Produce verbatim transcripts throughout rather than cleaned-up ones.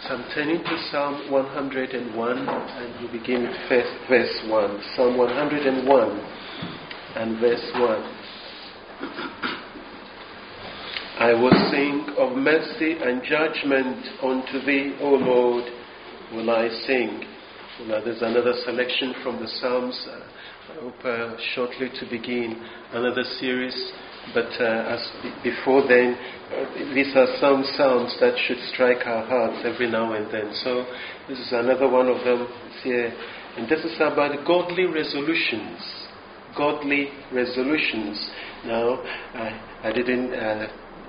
So I'm turning to Psalm one hundred one, and we begin with first, verse one. Psalm one hundred one and verse one. I will sing of mercy and judgment unto thee, O Lord, will I sing. Now there's another selection from the Psalms. Uh, I hope uh, shortly to begin another series. But uh, as b- before then, uh, these are some psalms that should strike our hearts every now and then. So this is another one of them here. And this is about godly resolutions. Godly resolutions. Now, I, I didn't uh,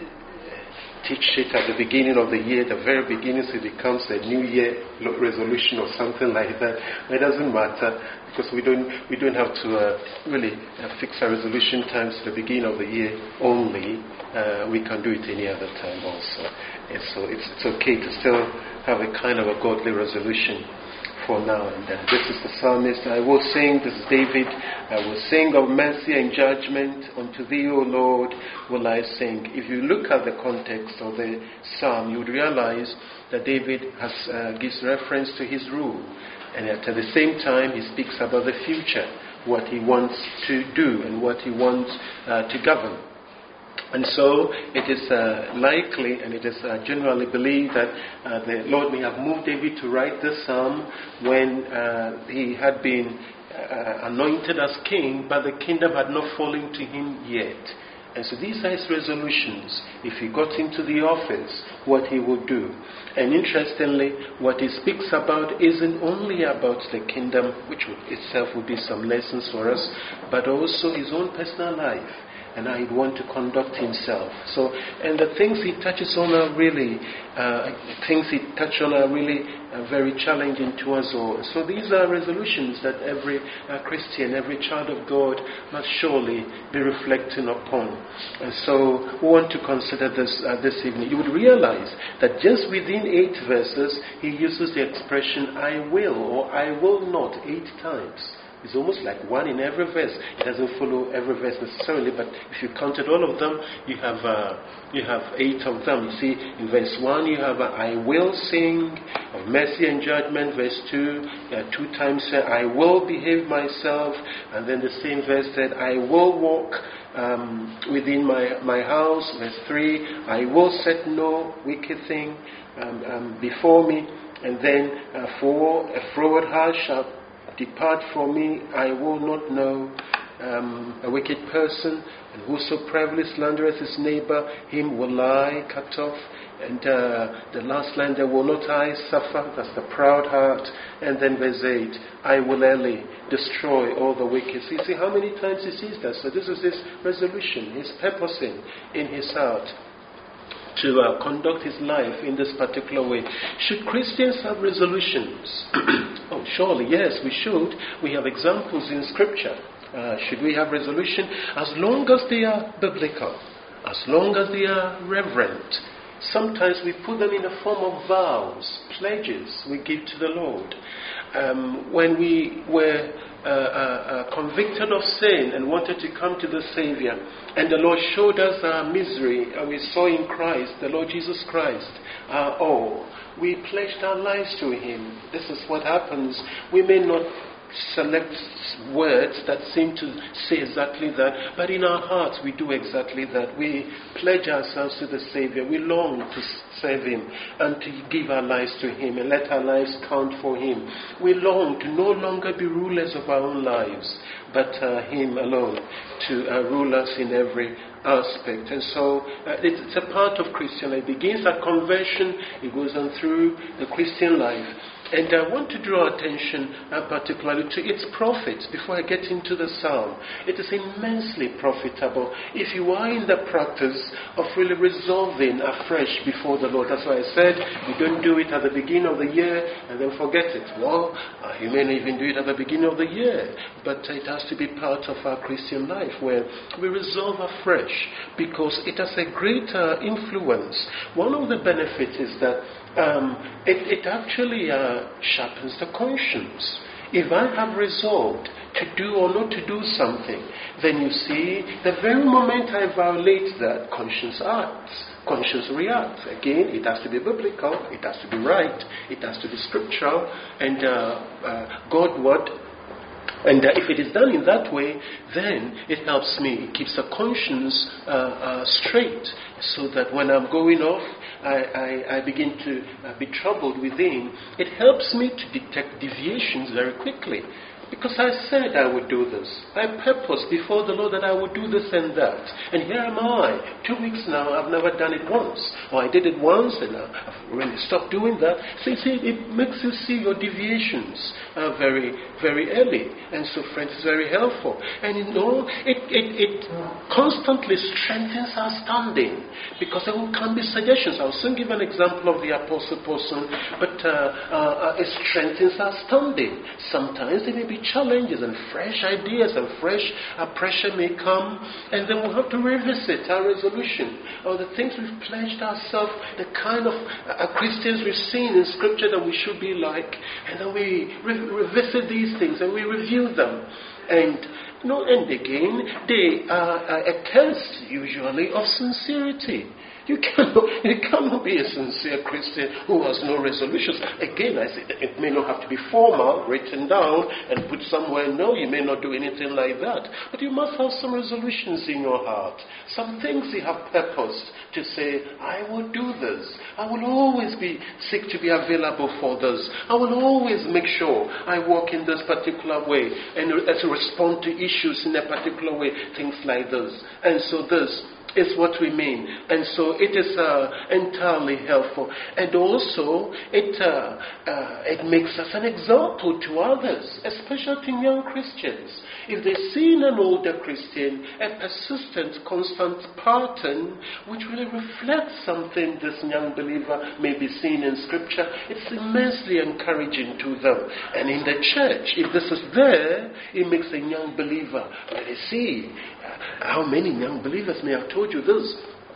teach it at the beginning of the year. The very beginning, so it becomes a New Year resolution or something like that. It doesn't matter. Because we don't we don't have to uh, really uh, fix our resolution times at the beginning of the year only. Uh, we can do it any other time also. And so it's it's okay to still have a kind of a godly resolution for now and then. This is the psalmist. I will sing, this is David, I will sing of mercy and judgment unto thee, O Lord, will I sing. If you look at the context of the psalm, you would realize that David has uh, gives reference to his rule. And at the same time, he speaks about the future, what he wants to do and what he wants uh, to govern. And so it is uh, likely and it is uh, generally believed that uh, the Lord may have moved David to write this psalm when uh, he had been uh, anointed as king, but the kingdom had not fallen to him yet. And so these are his resolutions. If he got into the office, what he would do. And interestingly, what he speaks about isn't only about the kingdom, which would itself would be some lessons for us, but also his own personal life and how he'd want to conduct himself. So, and the things he touches on are really, uh, things he touches on are really uh, very challenging to us all. So these are resolutions that every uh, Christian, every child of God must surely be reflecting upon. And so we want to consider this uh, this evening. You would realize that just within eight verses, he uses the expression, I will or I will not, eight times. It's almost like one in every verse. It doesn't follow every verse necessarily, but if you counted all of them, you have uh, you have eight of them. You see, in verse one, you have uh, I will sing of mercy and judgment. Verse two, uh, two times said, I will behave myself. And then the same verse said, I will walk um, within my, my house. Verse three, I will set no wicked thing um, um, before me. And then uh, four, a froward heart shall depart from me, I will not know um, a wicked person, and whoso privily slandereth his neighbor, him will I cut off. And uh, the last line, there will not I suffer, that's the proud heart. And then verse eight, I will early destroy all the wicked. So you see how many times he sees that. So this is his resolution, his purposing in his heart to uh, conduct his life in this particular way. Should Christians have resolutions? Oh, surely, yes, we should. We have examples in Scripture. Uh, should we have resolution? As long as they are biblical, as long as they are reverent. Sometimes we put them in the form of vows, pledges we give to the Lord. Um, when we were uh, uh, uh, convicted of sin and wanted to come to the Savior, and the Lord showed us our misery, and we saw in Christ, the Lord Jesus Christ, our all, we pledged our lives to Him. This is what happens. We may not select words that seem to say exactly that, but in our hearts we do exactly that. We pledge ourselves to the Savior. We long to serve Him and to give our lives to Him and let our lives count for Him. We long to no longer be rulers of our own lives, but uh, Him alone to uh, rule us in every aspect. And so uh, it's, it's a part of Christian life. It begins at conversion, it goes on through the Christian life. And I want to draw attention uh, particularly to its profits before I get into the psalm. It is immensely profitable if you are in the practice of really resolving afresh before the Lord. That's why I said you don't do it at the beginning of the year and then forget it. Well, uh, you may not even do it at the beginning of the year, but it has to be part of our Christian life where we resolve afresh because it has a greater influence. One of the benefits is that Um, it, it actually uh, sharpens the conscience. If I have resolved to do or not to do something, then you see, the very moment I violate that, conscience acts. conscience reacts. Again, it has to be biblical, it has to be right, it has to be scriptural, and uh, uh, God-word. And uh, if it is done in that way, then it helps me. It keeps the conscience uh, uh, straight, so that when I'm going off, I, I, I begin to uh, be troubled within. It helps me to detect deviations very quickly. Because I said I would do this. I purposed before the Lord that I would do this and that. And here am I. Two weeks now, I've never done it once. Or I did it once and I've really stopped doing that. So you see, it makes you see your deviations uh, very, very early. And so, friends, it's very helpful. And you know, it, it, it constantly strengthens our standing. Because there will come be suggestions. I'll soon give an example of the Apostle Paul, but uh, uh, it strengthens our standing. Sometimes it may be challenges and fresh ideas and fresh uh, pressure may come, and then we'll have to revisit our resolution or the things we've pledged ourselves, the kind of uh, Christians we've seen in Scripture that we should be like, and then we re- revisit these things and we review them. And you know, and again, they are uh, a test usually of sincerity. You cannot, you cannot be a sincere Christian who has no resolutions. Again, I say it may not have to be formal, written down and put somewhere. No, you may not do anything like that. But you must have some resolutions in your heart. Some things you have purposed to say, I will do this. I will always be seek to be available for this. I will always make sure I walk in this particular way and to respond to issues in a particular way, things like this. And so this is what we mean. And so it is uh, entirely helpful. And also, it, uh, uh, it makes us an example to others, especially to young Christians. If they see in an older Christian a persistent, constant pattern which really reflects something this young believer may be seeing in Scripture, it's immensely encouraging to them. And in the church, if this is there, it makes a young believer really see. Uh, how many young believers may have told you this?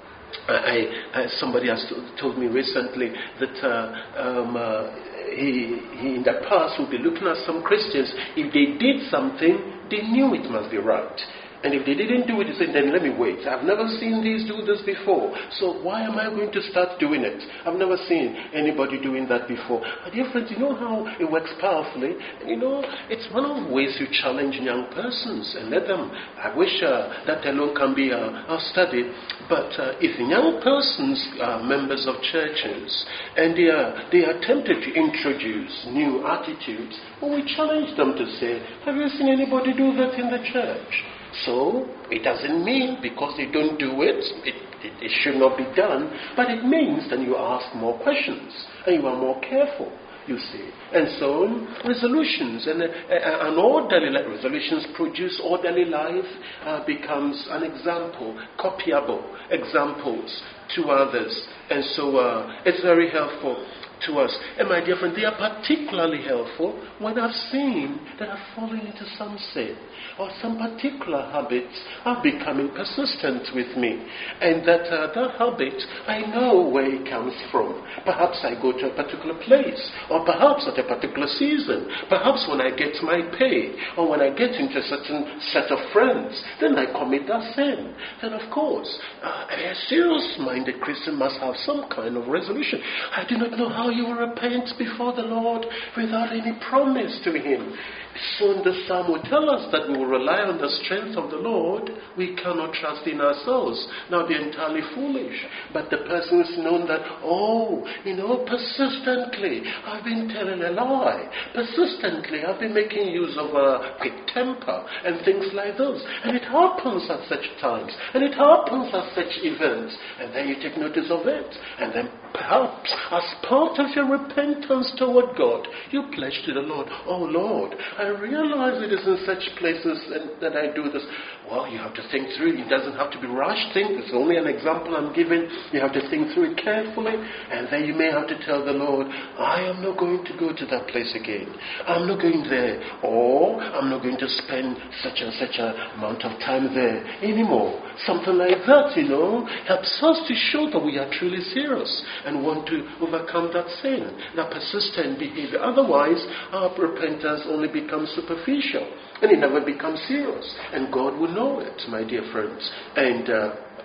I, I, somebody has told me recently that uh, um, uh, he, he in the past would be looking at some Christians. If they did something, they knew it must be right. And if they didn't do it, he said, then let me wait. I've never seen these do this before. So why am I going to start doing it? I've never seen anybody doing that before. But dear friends, you know how it works powerfully? You know, it's one of the ways you challenge young persons and let them. I wish uh, that alone can be uh, our study. But uh, if young persons are members of churches and they are, they are tempted to introduce new attitudes, well, we challenge them to say, have you seen anybody do that in the church? So, it doesn't mean because they don't do it, it, it, it should not be done, but it means that you ask more questions and you are more careful, you see. And so, resolutions and uh, an orderly life, resolutions produce orderly life, uh, becomes an example, copyable examples to others. And so, uh, it's very helpful to us. And my dear friend, they are particularly helpful when I've seen that I've fallen into some sin or some particular habits are becoming persistent with me, and that uh, that habit, I know where it comes from. Perhaps I go to a particular place, or perhaps at a particular season, perhaps when I get my pay, or when I get into a certain set of friends, then I commit that sin. Then of course, uh, a serious-minded Christian must have some kind of resolution. I do not know how you will repent before the Lord without any promise to Him. Soon the psalm will tell us that we will rely on the strength of the Lord. We cannot trust in ourselves. Now be entirely foolish. But the person is known that, oh, you know, persistently I've been telling a lie. Persistently I've been making use of a quick temper and things like those. And it happens at such times. And it happens at such events. And then you take notice of it. And then perhaps as part of your repentance toward God, you pledge to the Lord, oh Lord, I realize it is in such places that I do this. Well, you have to think through it. It doesn't have to be rushed. Think. It's only an example I'm giving. You have to think through it carefully. And then you may have to tell the Lord, I am not going to go to that place again. I'm not going there. Or I'm not going to spend such and such an amount of time there anymore. Something like that, you know, helps us to show that we are truly serious and want to overcome that sin, that persistent behavior. Otherwise, our repentance only becomes superficial and it never becomes serious. And God will know it, my dear friends. And uh,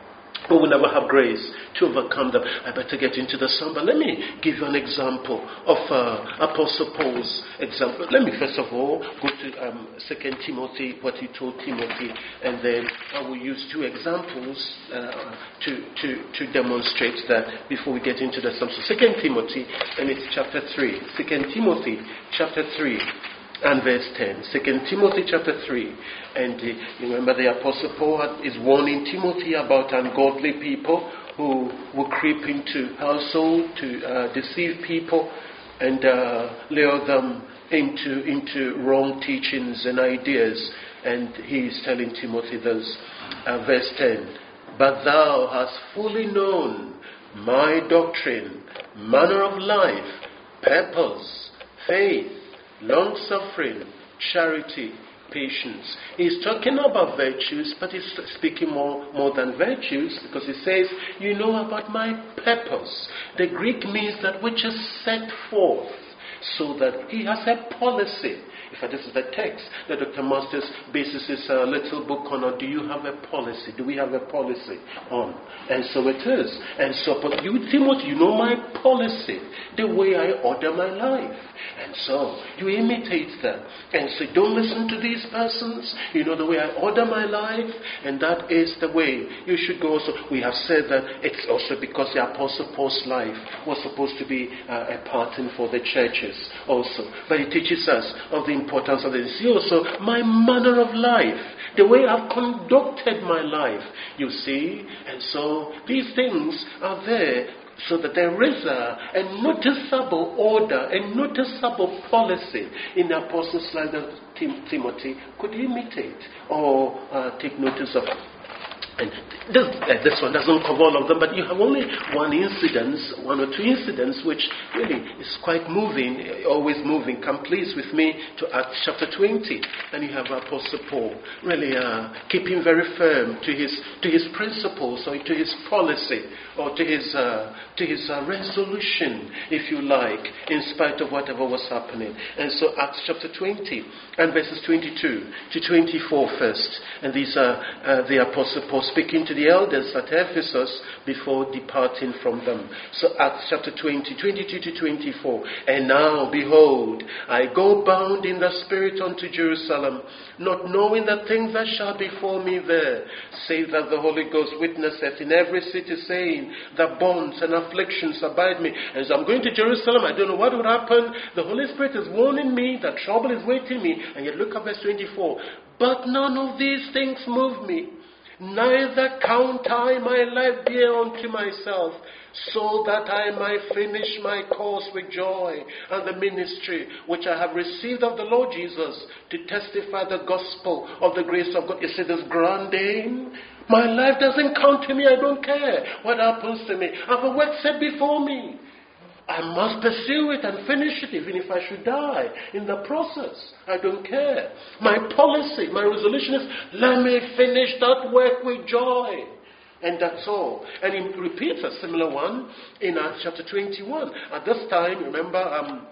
we will never have grace to overcome them. I better get into the psalm, but let me give you an example of uh, Apostle Paul's example. Let me first of all go to um, Second Timothy, what he told Timothy, and then I will use two examples uh, to, to, to demonstrate that before we get into the psalm. So Second Timothy, and it's chapter three. Second Timothy, chapter three. And verse ten. Second Timothy chapter three. And uh, you remember the Apostle Paul had, is warning Timothy about ungodly people who will creep into household to uh, deceive people and uh, lure them into, into wrong teachings and ideas. And he is telling Timothy this, uh, verse ten. But thou hast fully known my doctrine, manner of life, purpose, faith, long-suffering, charity, patience. He's talking about virtues, but he's speaking more, more than virtues, because he says, you know about my purpose. The Greek means that which is set forth, so that he has a policy. In fact, this is the text that Doctor Masters bases his uh, little book on. Or do you have a policy? Do we have a policy on? And so it is. And so, but you, Timothy, you know my policy, the way I order my life. And so you imitate them. And so don't listen to these persons. You know the way I order my life, and that is the way you should go. Also, we have said that it's also because the Apostle Paul's life was supposed to be uh, a pattern for the churches also. But it teaches us of the importance of this. See also my manner of life, the way I've conducted my life, you see. And so these things are there so that there is a, a noticeable order, a noticeable policy in the apostles' life that Tim, Timothy could imitate or uh, take notice of. And this, uh, this one doesn't cover all of them, but you have only one incident, one or two incidents, which really is quite moving, always moving. Come please with me to Acts chapter twenty, and you have Apostle Paul really uh, keeping very firm to his to his principles, or to his policy, or to his uh, to his uh, resolution, if you like, in spite of whatever was happening. And so Acts chapter twenty and verses twenty-two to twenty-four first, and these are uh, the Apostle Paul speaking to the elders at Ephesus before departing from them. So Acts chapter twenty, twenty-two to twenty-four. And now, behold, I go bound in the Spirit unto Jerusalem, not knowing the things that shall befall me there, save that the Holy Ghost witnesseth in every city, saying that bonds and afflictions abide me. As I'm going to Jerusalem, I don't know what would happen. The Holy Spirit is warning me that trouble is waiting me. And yet look at verse twenty-four. But none of these things move me, neither count I my life dear unto myself, so that I might finish my course with joy and the ministry which I have received of the Lord Jesus, to testify the gospel of the grace of God. You see this grand aim? My life doesn't count to me. I don't care what happens to me. I have a work set before me. I must pursue it and finish it, even if I should die in the process. I don't care. My policy, my resolution is, let me finish that work with joy. And that's all. And he repeats a similar one in Acts chapter twenty-one. At this time, remember, um,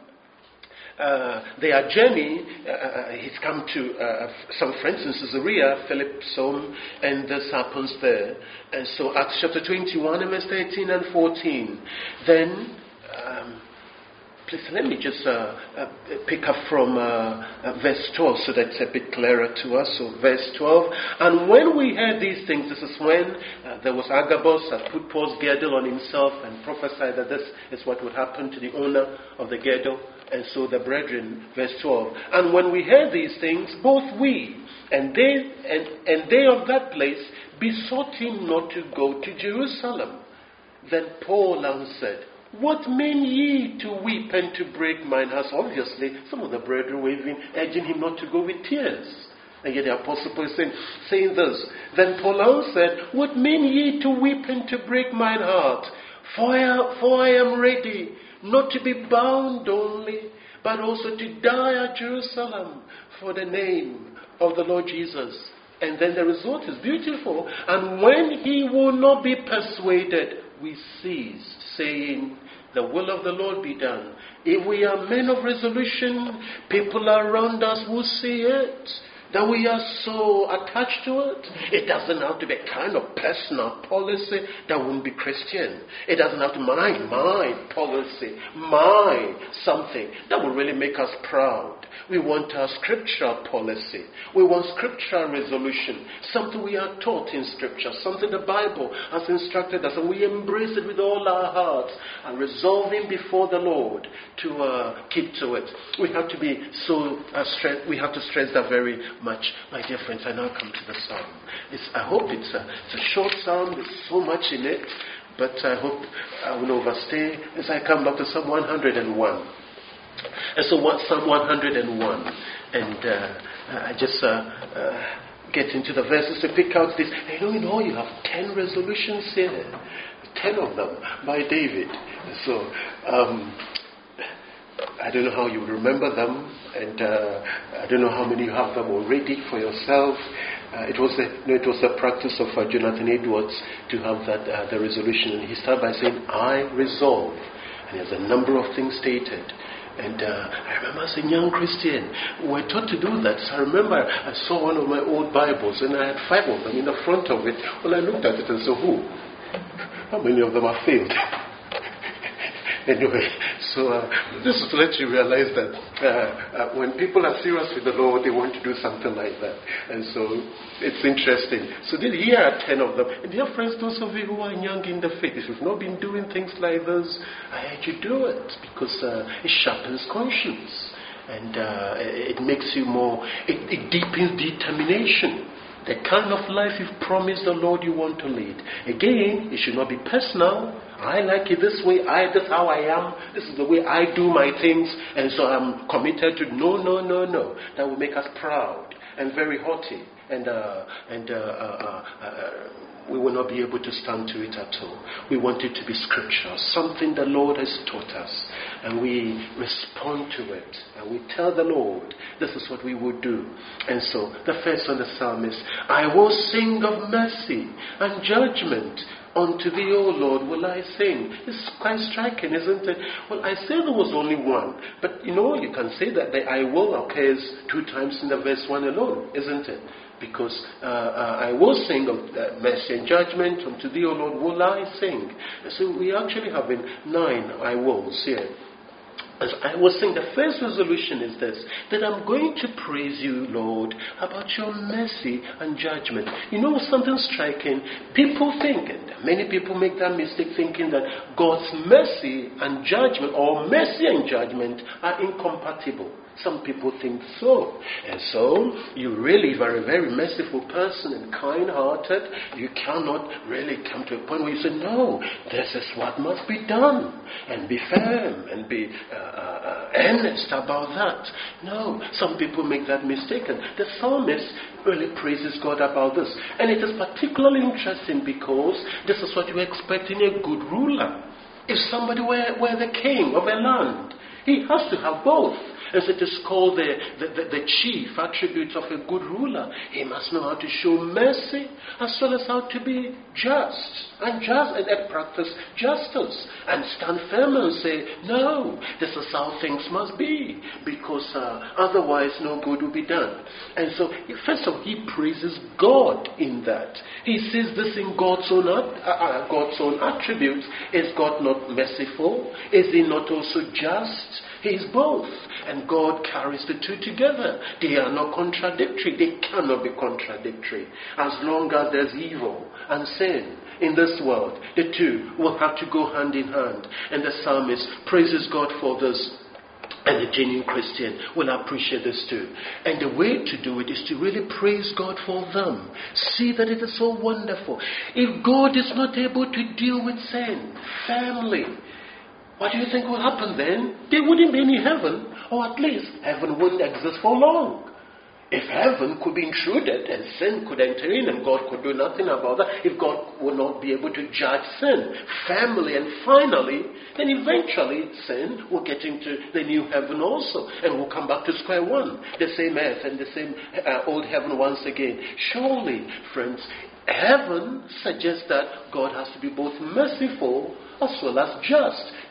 uh, their journey, uh, he's come to uh, some friends in Caesarea, Philip's home, and this happens there. And so Acts chapter twenty-one and verse thirteen and fourteen. Then, Um, please let me just uh, uh, pick up from uh, uh, verse twelve, so that's a bit clearer to us. So verse twelve. And when we heard these things, this is when uh, there was Agabus that put Paul's girdle on himself and prophesied that this is what would happen to the owner of the girdle. And so the brethren, verse twelve. And when we heard these things, both we and they and, and they of that place besought him not to go to Jerusalem. Then Paul answered, what mean ye to weep and to break mine heart? Obviously, some of the brethren were even urging him not to go with tears. And yet the Apostle Paul is saying, saying this. Then Paul answered, what mean ye to weep and to break mine heart? For I, for I am ready, not to be bound only, but also to die at Jerusalem for the name of the Lord Jesus. And then the result is beautiful. And when he will not be persuaded, we ceased, saying, the will of the Lord be done. If we are men of resolution, people around us will see it. that we are so attached to it. It doesn't have to be a kind of personal policy that won't be Christian. It doesn't have to be my, my policy, my something that will really make us proud. We want our scriptural policy. We want scriptural resolution, something we are taught in scripture, something the Bible has instructed us, and we embrace it with all our hearts and resolving before the Lord to uh, keep to it. We have to be so uh, stress. We have to stress that very much, my dear friends. I now come to the psalm. It's, I hope it's a, it's a short psalm. There's so much in it, but I hope I will overstay as I come back to Psalm one hundred and one. And so, what Psalm one hundred and one, and uh, I just uh, uh, get into the verses to pick out this. And you know, in all, you have ten resolutions here, ten of them by David. So, um, I don't know how you remember them, and uh, I don't know how many you have them already for yourself. Uh, it was the no, it was the practice of uh, Jonathan Edwards to have that uh, the resolution, and he started by saying, "I resolve," and there's a number of things stated. And uh, I remember as a young Christian, we were taught to do that. So I remember I saw one of my old Bibles, and I had five of them in the front of it. Well, I looked at it and said, "Who? How many of them are failed?" Anyway, so uh, this is to let you realize that uh, uh, when people are serious with the Lord, they want to do something like that. And so it's interesting. So here are ten of them. And dear friends, those of you who are young in the faith, if you've not been doing things like this, I urge you do it, because uh, it sharpens conscience. And uh, it makes you more, it, it deepens determination. The kind of life you've promised the Lord you want to lead. Again, it should not be personal. I like it this way. I, that's how I am. This is the way I do my things. And so I'm committed to, no, no, no, no. That will make us proud and very haughty. And, uh, and uh, uh, uh, uh, we will not be able to stand to it at all. We want it to be scriptural, something the Lord has taught us, and we respond to it, and we tell the Lord, this is what we would do. And so, the first one, the psalm is, I will sing of mercy and judgment. Unto thee, O Lord, will I sing. It's quite striking, isn't it? Well, I say there was only one. But, you know, you can say that the I will occurs two times in the verse one alone, isn't it? Because uh, uh, I will sing of uh, mercy and judgment. Unto thee, O Lord, will I sing. So we actually have in nine I wills here. As I was saying, the first resolution is this, that I'm going to praise you, Lord, about your mercy and judgment. You know something striking? People think, and many people make that mistake thinking that God's mercy and judgment, or mercy and judgment, are incompatible. Some people think so. And so, you really are a very merciful person and kind-hearted. You cannot really come to a point where you say, no, this is what must be done. And be firm and be uh, uh, earnest about that. No, some people make that mistake. And the psalmist really praises God about this. And it is particularly interesting because this is what you expect in a good ruler. If somebody were, were the king of a land, he has to have both. As it is called the, the, the, the chief attributes of a good ruler. He must know how to show mercy as well as how to be just and just and, and practice justice and stand firm and say, no, this is how things must be, because uh, otherwise no good will be done. And so, first of all, he praises God in that. He says this in God's own, uh, uh, God's own attributes. Is God not merciful? Is he not also just? He is both. And God carries the two together. They are not contradictory. They cannot be contradictory. As long as there's evil and sin in this world, the two will have to go hand in hand. And the psalmist praises God for this. And the genuine Christian will appreciate this too. And the way to do it is to really praise God for them. See that it is so wonderful. If God is not able to deal with sin, family, what do you think will happen then? There wouldn't be any heaven, or at least heaven wouldn't exist for long. If heaven could be intruded and sin could enter in and God could do nothing about that, if God would not be able to judge sin, family, and finally, then eventually sin will get into the new heaven also, and we'll come back to square one, the same earth and the same uh, old heaven once again. Surely, friends, heaven suggests that God has to be both merciful as well as just.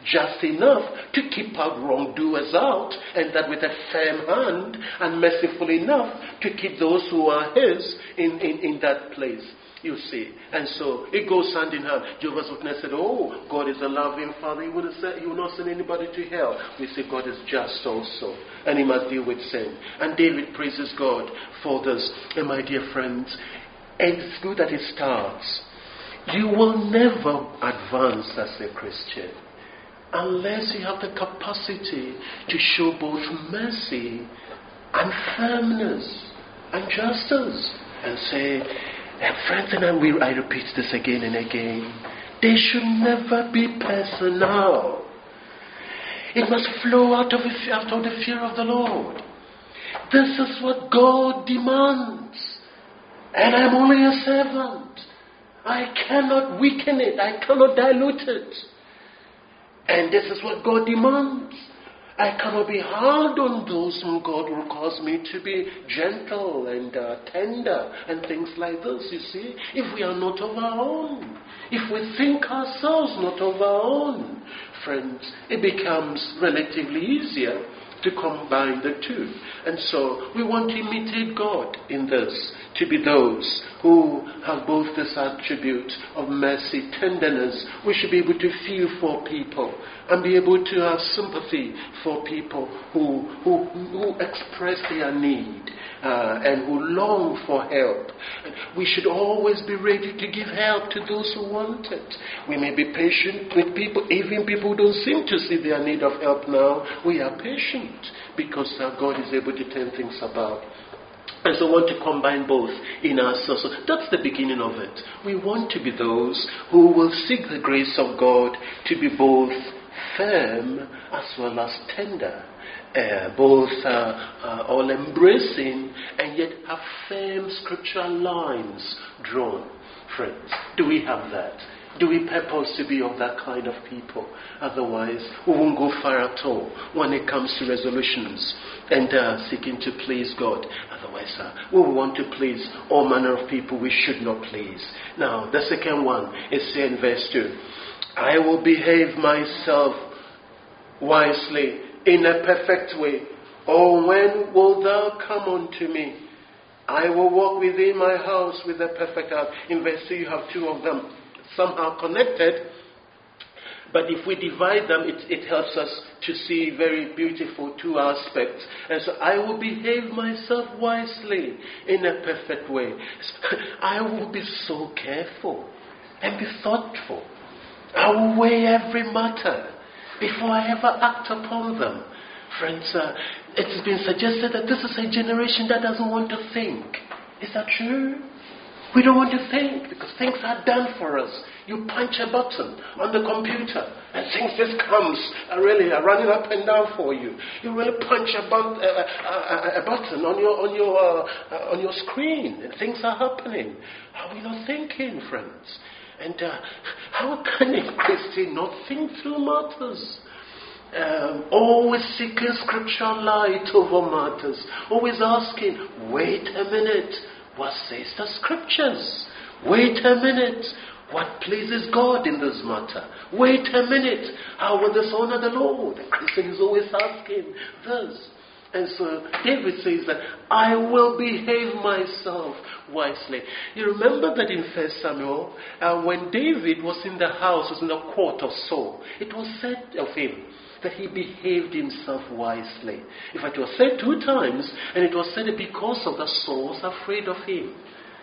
just enough to keep out wrongdoers out, and that with a firm hand, and merciful enough to keep those who are his in, in, in that place. You see, and so it goes hand in hand. Jehovah's Witness said, oh, God is a loving Father. He would have said, he will not send anybody to hell. We say God is just also, and he must deal with sin. And David praises God for this. And my dear friends, and it's good that it starts. You will never advance as a Christian unless you have the capacity to show both mercy and firmness and justice, and say, and friends, and I, will, I repeat this again and again, they should never be personal. It must flow out of, the, out of the fear of the Lord. This is what God demands. And I'm only a servant. I cannot weaken it. I cannot dilute it. And this is what God demands. I cannot be hard on those whom God requires me to be gentle and uh, tender and things like this, you see. If we are not of our own, if we think ourselves not of our own, friends, it becomes relatively easier to combine the two. And so we want to imitate God in this, to be those who have both this attribute of mercy, tenderness. We should be able to feel for people and be able to have sympathy for people who who, who express their need uh, and who long for help. And we should always be ready to give help to those who want it. We may be patient with people, even people who don't seem to see their need of help now. We are patient because uh, God is able to turn things about. And so we want to combine both in ourselves. So that's the beginning of it. We want to be those who will seek the grace of God to be both firm as well as tender. Uh, both uh, uh, all embracing and yet have firm scriptural lines drawn. Friends, do we have that? Do we purpose to be of that kind of people? Otherwise, we won't go far at all when it comes to resolutions and uh, seeking to please God. Otherwise, uh, we will want to please all manner of people we should not please. Now, the second one is here in verse two. I will behave myself wisely in a perfect way. Oh, when will thou come unto me? I will walk within my house with a perfect heart. In verse two, you have two of them somehow connected, but if we divide them, it, it helps us to see very beautiful two aspects. And so I will behave myself wisely in a perfect way. I will be so careful and be thoughtful. I will weigh every matter before I ever act upon them. Friends, uh, it's been suggested that this is a generation that doesn't want to think. Is that true? We don't want to think because things are done for us. You punch a button on the computer and things just comes uh, really uh, running up and down for you. You really punch a, bun- uh, uh, a button on your on your uh, uh, on your screen and things are happening. Are we not thinking, friends? And uh, how can a Christian not think through matters? Um, always seeking scriptural light over matters. Always asking, wait a minute. What says the scriptures? Wait a minute. What pleases God in this matter? Wait a minute. How will this honor the Lord? The Christian is always asking this. And so David says that I will behave myself wisely. You remember that in First Samuel, uh, when David was in the house, was in the court of Saul, it was said of him that he behaved himself wisely. In fact, it was said two times, and it was said that because of that, Saul was afraid of him.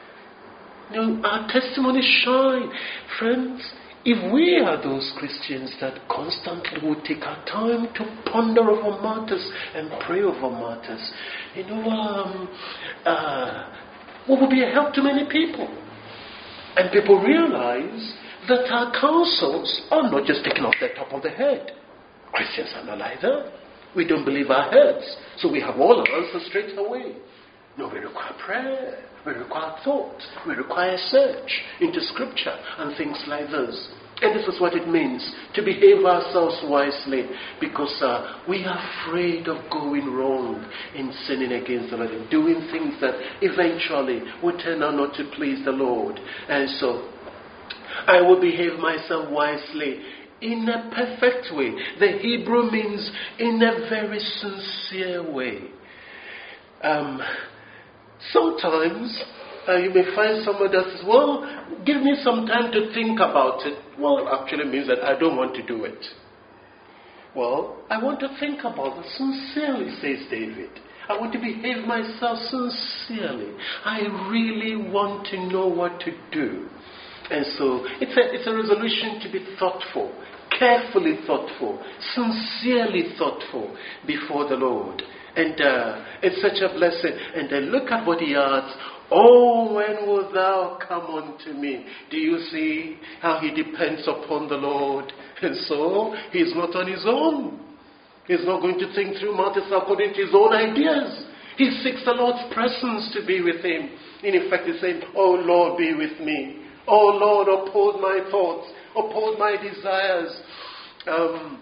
You know, our testimonies shine. Friends, if we are those Christians that constantly will take our time to ponder over matters and pray over matters, you know, um, uh, we will be a help to many people. And people realize that our counsels are not just taken off the top of the head. Christians are not like that. We don't believe our heads, so we have all the answers straight away. No, we require prayer, we require thought, we require search into scripture and things like this. And this is what it means to behave ourselves wisely, because uh, we are afraid of going wrong in sinning against the Lord and doing things that eventually will turn out not to please the Lord. And so I will behave myself wisely in a perfect way. The Hebrew means in a very sincere way. Um, sometimes uh, you may find someone that says, well, give me some time to think about it. Well, it actually means that I don't want to do it. Well, I want to think about it sincerely, says David. I want to behave myself sincerely. I really want to know what to do. And so it's a, it's a resolution to be thoughtful, carefully thoughtful, sincerely thoughtful before the Lord. And uh, it's such a blessing. And then look at what he adds. Oh, when wilt thou come unto me? Do you see how he depends upon the Lord? And so he's not on his own. He's not going to think through matters according to his own ideas. He seeks the Lord's presence to be with him. In effect, he's saying, oh Lord, be with me. Oh Lord, uphold my thoughts. Uphold my desires. Um,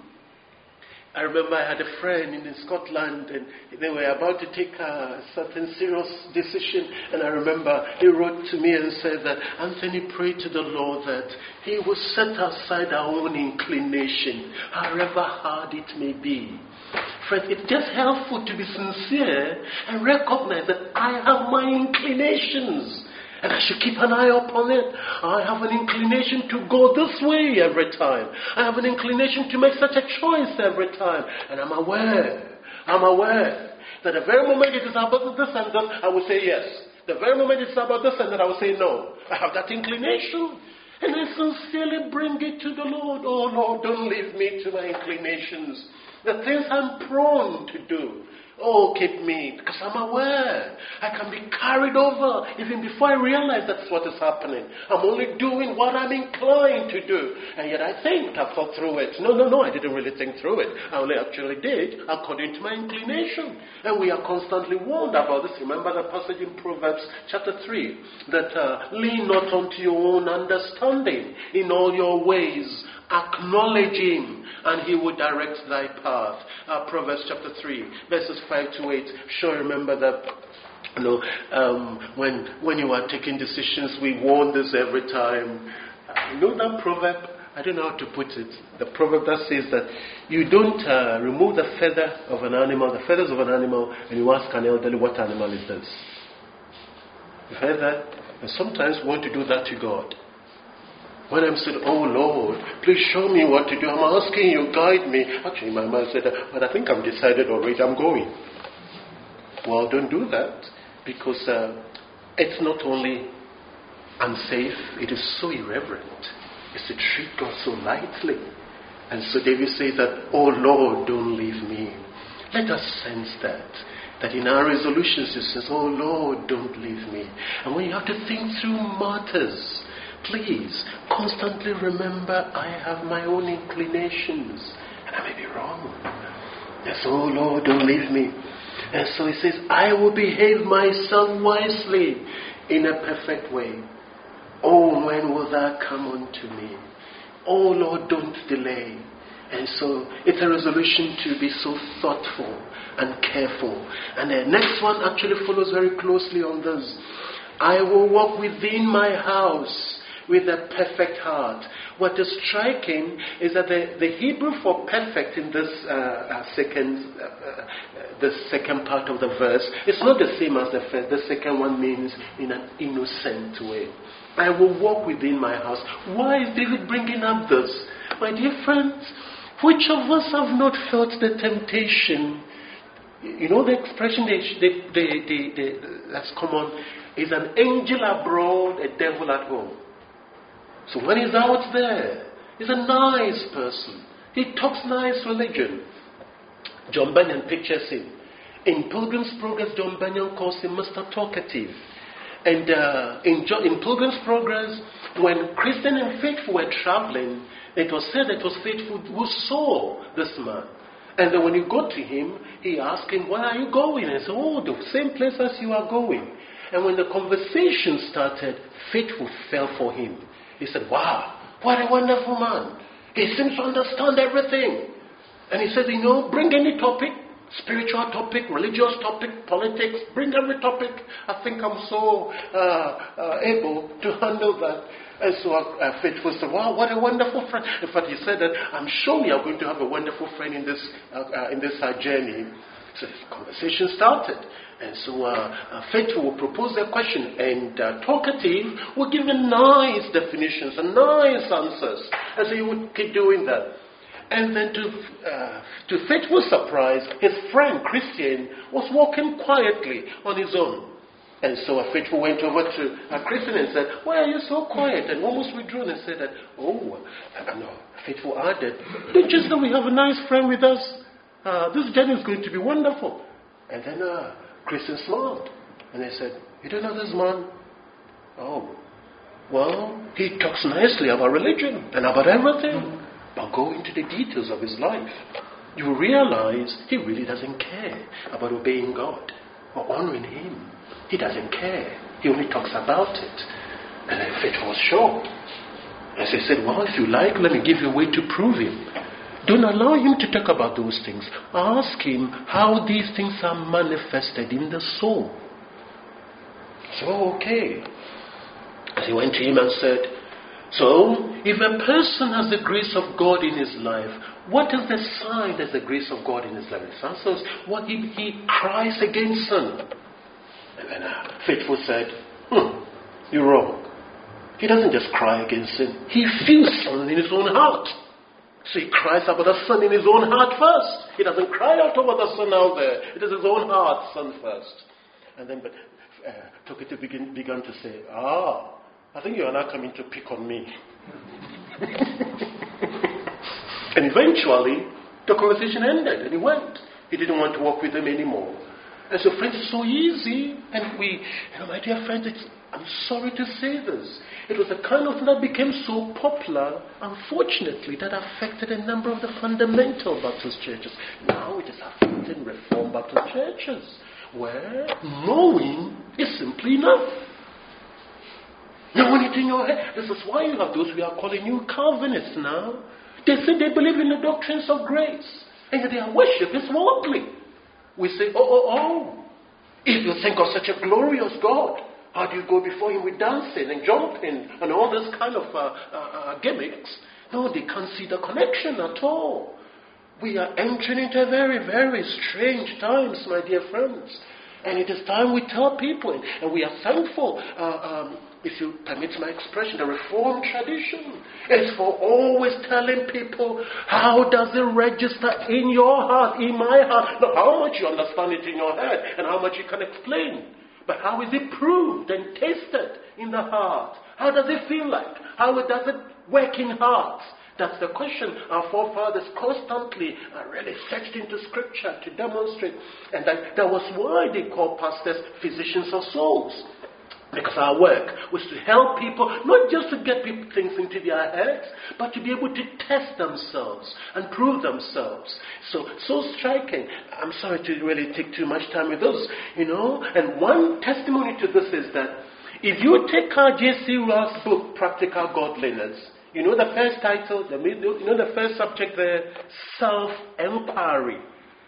I remember I had a friend in Scotland, and they were about to take a certain serious decision. And I remember he wrote to me and said that, Anthony, pray to the Lord that he will set aside our own inclination, however hard it may be. Friend, it's just helpful to be sincere and recognize that I have my inclinations. And I should keep an eye upon it. I have an inclination to go this way every time. I have an inclination to make such a choice every time. And I'm aware, I'm aware that the very moment it is about this and that, I will say yes. The very moment it's about this and that, I will say no. I have that inclination. And I sincerely bring it to the Lord. Oh Lord, don't leave me to my inclinations. The things I'm prone to do. Oh, keep me, because I'm aware. I can be carried over even before I realize that's what is happening. I'm only doing what I'm inclined to do. And yet I think I've thought through it. No, no, no, I didn't really think through it. I only actually did according to my inclination. And we are constantly warned about this. Remember the passage in Proverbs chapter three, that uh, lean not unto your own understanding. In all your ways acknowledge him, and he will direct thy path. Uh, Proverbs chapter three, verses five to eight. Sure, remember that. You know, um, when when you are taking decisions, we warn this every time. Uh, you know that proverb? I don't know how to put it. The proverb that says that you don't uh, remove the feather of an animal, the feathers of an animal, and you ask an elderly, what animal is this? You've heard that? And sometimes we want to do that to God. When I'm saying, oh Lord, please show me what to do. I'm asking you, guide me. Actually, my mother said, but I think I've decided already, I'm going. Well, don't do that. Because uh, it's not only unsafe, it is so irreverent. It's to treat God so lightly. And so David says that, oh Lord, don't leave me. Let us sense that. That in our resolutions it says, oh Lord, don't leave me. And when you have to think through matters, please constantly remember I have my own inclinations. And I may be wrong. Yes, oh Lord, don't leave me. And so he says, I will behave myself wisely in a perfect way. Oh, when will thou come unto me? Oh Lord, don't delay. And so it's a resolution to be so thoughtful and careful. And the next one actually follows very closely on this. I will walk within my house with a perfect heart. What is striking is that the, the Hebrew for perfect in this uh, uh, second uh, uh, the second part of the verse, it's not the same as the first. The second one means in an innocent way. I will walk within my house. Why is David bringing up this? My dear friends, which of us have not felt the temptation? You know the expression they, they, they, they, they, that's common is an angel abroad, a devil at home. So when he's out there, he's a nice person. He talks nice religion. John Bunyan pictures him. In Pilgrim's Progress, John Bunyan calls him Mister Talkative. And uh, in, John, in Pilgrim's Progress, when Christian and Faithful were traveling, it was said that it was Faithful who saw this man. And then when you go to him, he asked him, where are you going? And he said, oh, the same place as you are going. And when the conversation started, Faithful fell for him. He said, wow, what a wonderful man. He seems to understand everything. And he said, you know, bring any topic. spiritual topic, religious topic, politics, bring every topic. I think I'm so uh, uh, able to handle that. And so uh, Faithful said, wow, what a wonderful friend. In fact, he said that, I'm sure we are going to have a wonderful friend in this uh, uh, in this uh, journey. So the conversation started. And so uh, uh, Faithful will propose a question, and uh, Talkative will give him nice definitions and nice answers. And so he would keep doing that. And then to uh, to Faithful's surprise, his friend Christian was walking quietly on his own. And so uh, Faithful went over to uh, Christian and said, why are you so quiet? And almost withdrew and said that, oh, uh, no. Faithful added, don't you know we have a nice friend with us? Uh, this journey is going to be wonderful. And then uh, Christian smiled. And they said, you don't know this man? Oh, well, he talks nicely about religion and about everything. But go into the details of his life. You realize he really doesn't care about obeying God or honoring Him. He doesn't care. He only talks about it. And then Faithful was shocked. As I said, well, if you like, let me give you a way to prove him. Don't allow him to talk about those things. Ask him how these things are manifested in the soul. So, okay. As he went to him and said, so, if a person has the grace of God in his life, what is the sign there's the grace of God in his life? His answer is, what he, he cries against sin. And then uh, Faithful said, hmm, you're wrong. He doesn't just cry against sin. He feels sin in his own heart. So he cries about the sin in his own heart first. He doesn't cry out over the sin out there. It is his own heart sin first. And then but, uh, Talkative begin, began to say, ah, I think you are now coming to pick on me. And eventually, the conversation ended and he went. He didn't want to walk with them anymore. And so, friends, it's so easy. And we, you know, my dear friends, it's, I'm sorry to say this. It was the kind of thing that became so popular, unfortunately, that affected a number of the fundamental Baptist churches. Now it is affecting Reformed Baptist churches, where knowing is simply enough. Knowing it in your head. This is why you have those we are calling new Calvinists now. They say they believe in the doctrines of grace, and yet their worship is worldly. We say, oh, oh, oh, if you think of such a glorious God, how do you go before Him with dancing and jumping and all this kind of uh, uh, uh, gimmicks? No, they can't see the connection at all. We are entering into a very, very strange times, my dear friends. And it is time we tell people, and we are thankful, uh, um, if you permit my expression, the Reformed tradition is for always telling people, how does it register in your heart, in my heart? Not how much you understand it in your head and how much you can explain, but how is it proved and tasted in the heart? How does it feel like? How does it work in hearts? That's the question our forefathers constantly uh, really fetched into Scripture to demonstrate. And that, that was why they called pastors physicians of souls. Because our work was to help people, not just to get people things into their heads, but to be able to test themselves and prove themselves. So, so striking. I'm sorry to really take too much time with this, you know. And one testimony to this is that if you take our J C Ross book, Practical Godliness, you know the first title, the middle, you know the first subject there, self-enquiry.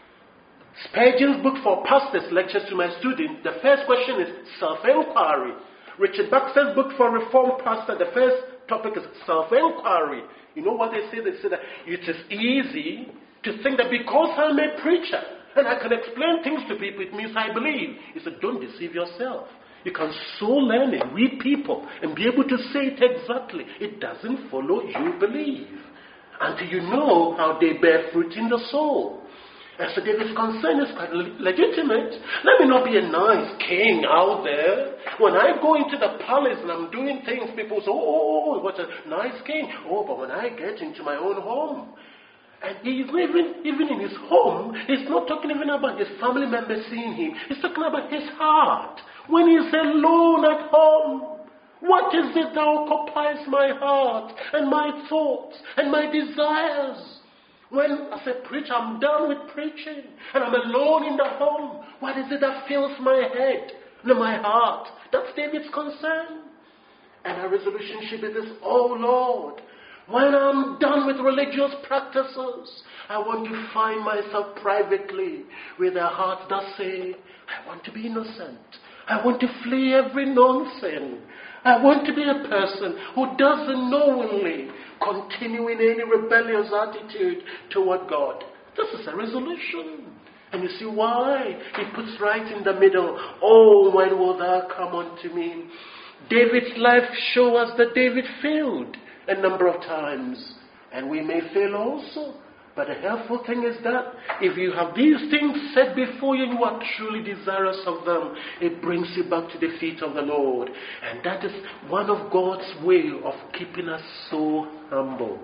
Spurgeon's book for pastors, Lectures to My Students, the first question is self-enquiry. Richard Baxter's book for Reformed Pastor, the first topic is self-enquiry. You know what they say? They say that it is easy to think that because I'm a preacher and I can explain things to people, it means I believe. He said, don't deceive yourself. You can so learn and read people and be able to say it exactly. It doesn't follow you believe until you know how they bear fruit in the soul. And so David's concern is quite legitimate. Let me not be a nice king out there. When I go into the palace and I'm doing things, people say, oh, what a nice king. Oh, but when I get into my own home, and he's even, even in his home, he's not talking even about his family members seeing him. He's talking about his heart. When he's alone at home, what is it that occupies my heart and my thoughts and my desires? When as a preacher, I'm done with preaching and I'm alone in the home, what is it that fills my head and my heart? That's David's concern. And our resolution should be this, oh Lord, when I'm done with religious practices, I want to find myself privately with a heart that say, I want to be innocent. I want to flee every nonsense. I want to be a person who doesn't knowingly continue in any rebellious attitude toward God. This is a resolution. And you see why? He puts right in the middle. Oh, when will thou come unto me? David's life shows us that David failed a number of times. And we may fail also. But the helpful thing is that if you have these things set before you, you are truly desirous of them, it brings you back to the feet of the Lord. And that is one of God's way of keeping us so humble.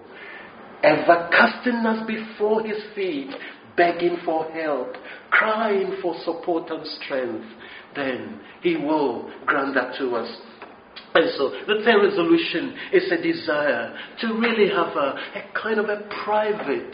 Ever casting us before his feet, begging for help, crying for support and strength, then he will grant that to us. And so the third resolution is a desire to really have a, a kind of a private,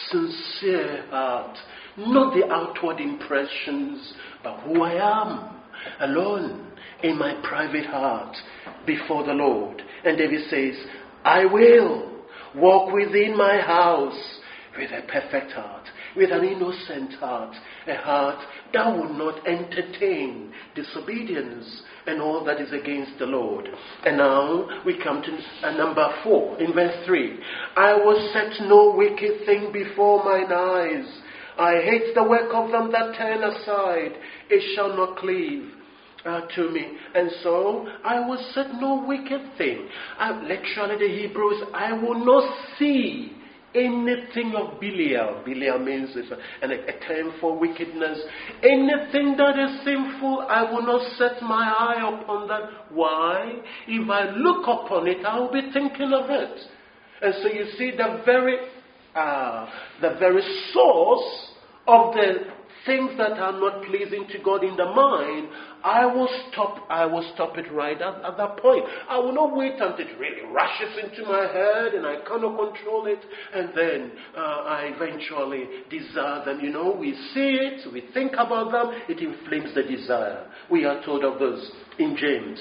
sincere heart. Not the outward impressions, but who I am, alone in my private heart before the Lord. And David says, I will walk within my house with a perfect heart, with an innocent heart, a heart that will not entertain disobedience and all that is against the Lord. And now we come to uh, number four, in verse three. I will set no wicked thing before mine eyes. I hate the work of them that turn aside. It shall not cleave uh, to me. And so I will set no wicked thing. Uh, literally the Hebrews, I will not see anything of Belial. Belial means it's a, a, a term for wickedness. Anything that is sinful, I will not set my eye upon that. Why? If I look upon it, I will be thinking of it. And so you see the very, uh, the very source of the things that are not pleasing to God in the mind, I will stop, I will stop it right at, at that point. I will not wait until it really rushes into my head and I cannot control it, and then uh, I eventually desire them. You know, we see it, we think about them, it inflames the desire. We are told of those in James.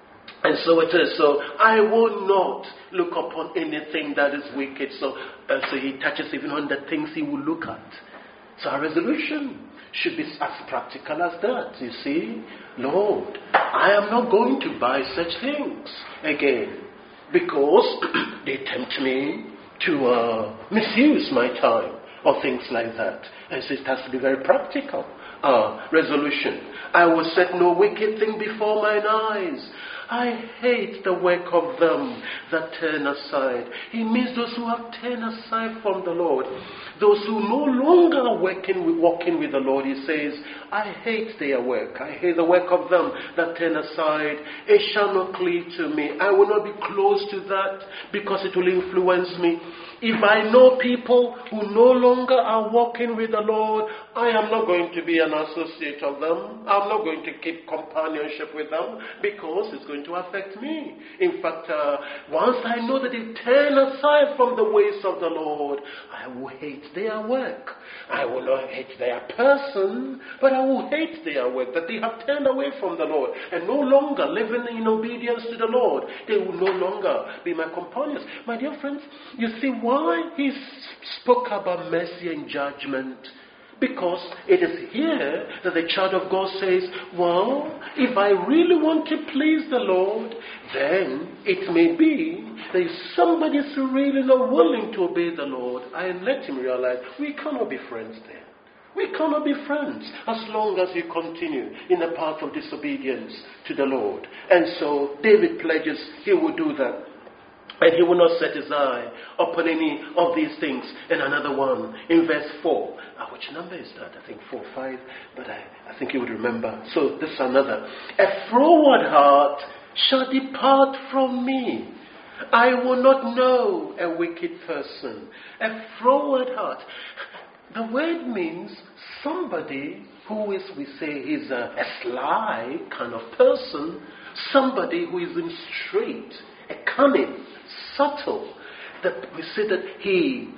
And so it is. So I will not look upon anything that is wicked. So, uh, so he touches even on the things he will look at. So our resolution should be as practical as that. You see, Lord, I am not going to buy such things again because they tempt me to uh, misuse my time or things like that. And so it has to be very practical. Uh, resolution. I will set no wicked thing before mine eyes. I hate the work of them that turn aside. He means those who have turned aside from the Lord. Those who no longer are working with, walking with the Lord. He says, I hate their work. I hate the work of them that turn aside. It shall not cleave to me. I will not be close to that because it will influence me. If I know people who no longer are walking with the Lord, I am not going to be an associate of them. I'm not going to keep companionship with them because it's going to affect me. In fact, uh, once I know that they turn aside from the ways of the Lord, I will hate their work. I will not hate their person, but I will hate their work, that they have turned away from the Lord and no longer living in obedience to the Lord. They will no longer be my companions. My dear friends, you see why he spoke about mercy and judgment? Because it is here that the child of God says, well, if I really want to please the Lord, then it may be that if somebody is really not willing to obey the Lord, I let him realize we cannot be friends then. We cannot be friends as long as you continue in the path of disobedience to the Lord. And so David pledges he will do that. And he will not set his eye upon any of these things. And another one in verse four. Uh, which number is that? I think four, five. But I, I think you would remember. So this is another. A froward heart shall depart from me. I will not know a wicked person. A froward heart. The word means somebody who is, we say, is a, a sly kind of person. Somebody who is in straight, a cunning, subtle, that we say that he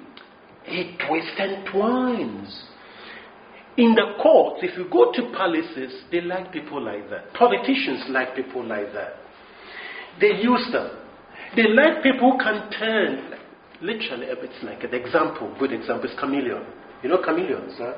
he twists and twines. In the courts, if you go to palaces, they like people like that. Politicians like people like that. They use them. They like people who can turn literally, it's like an example, good example is chameleon. You know chameleons, huh?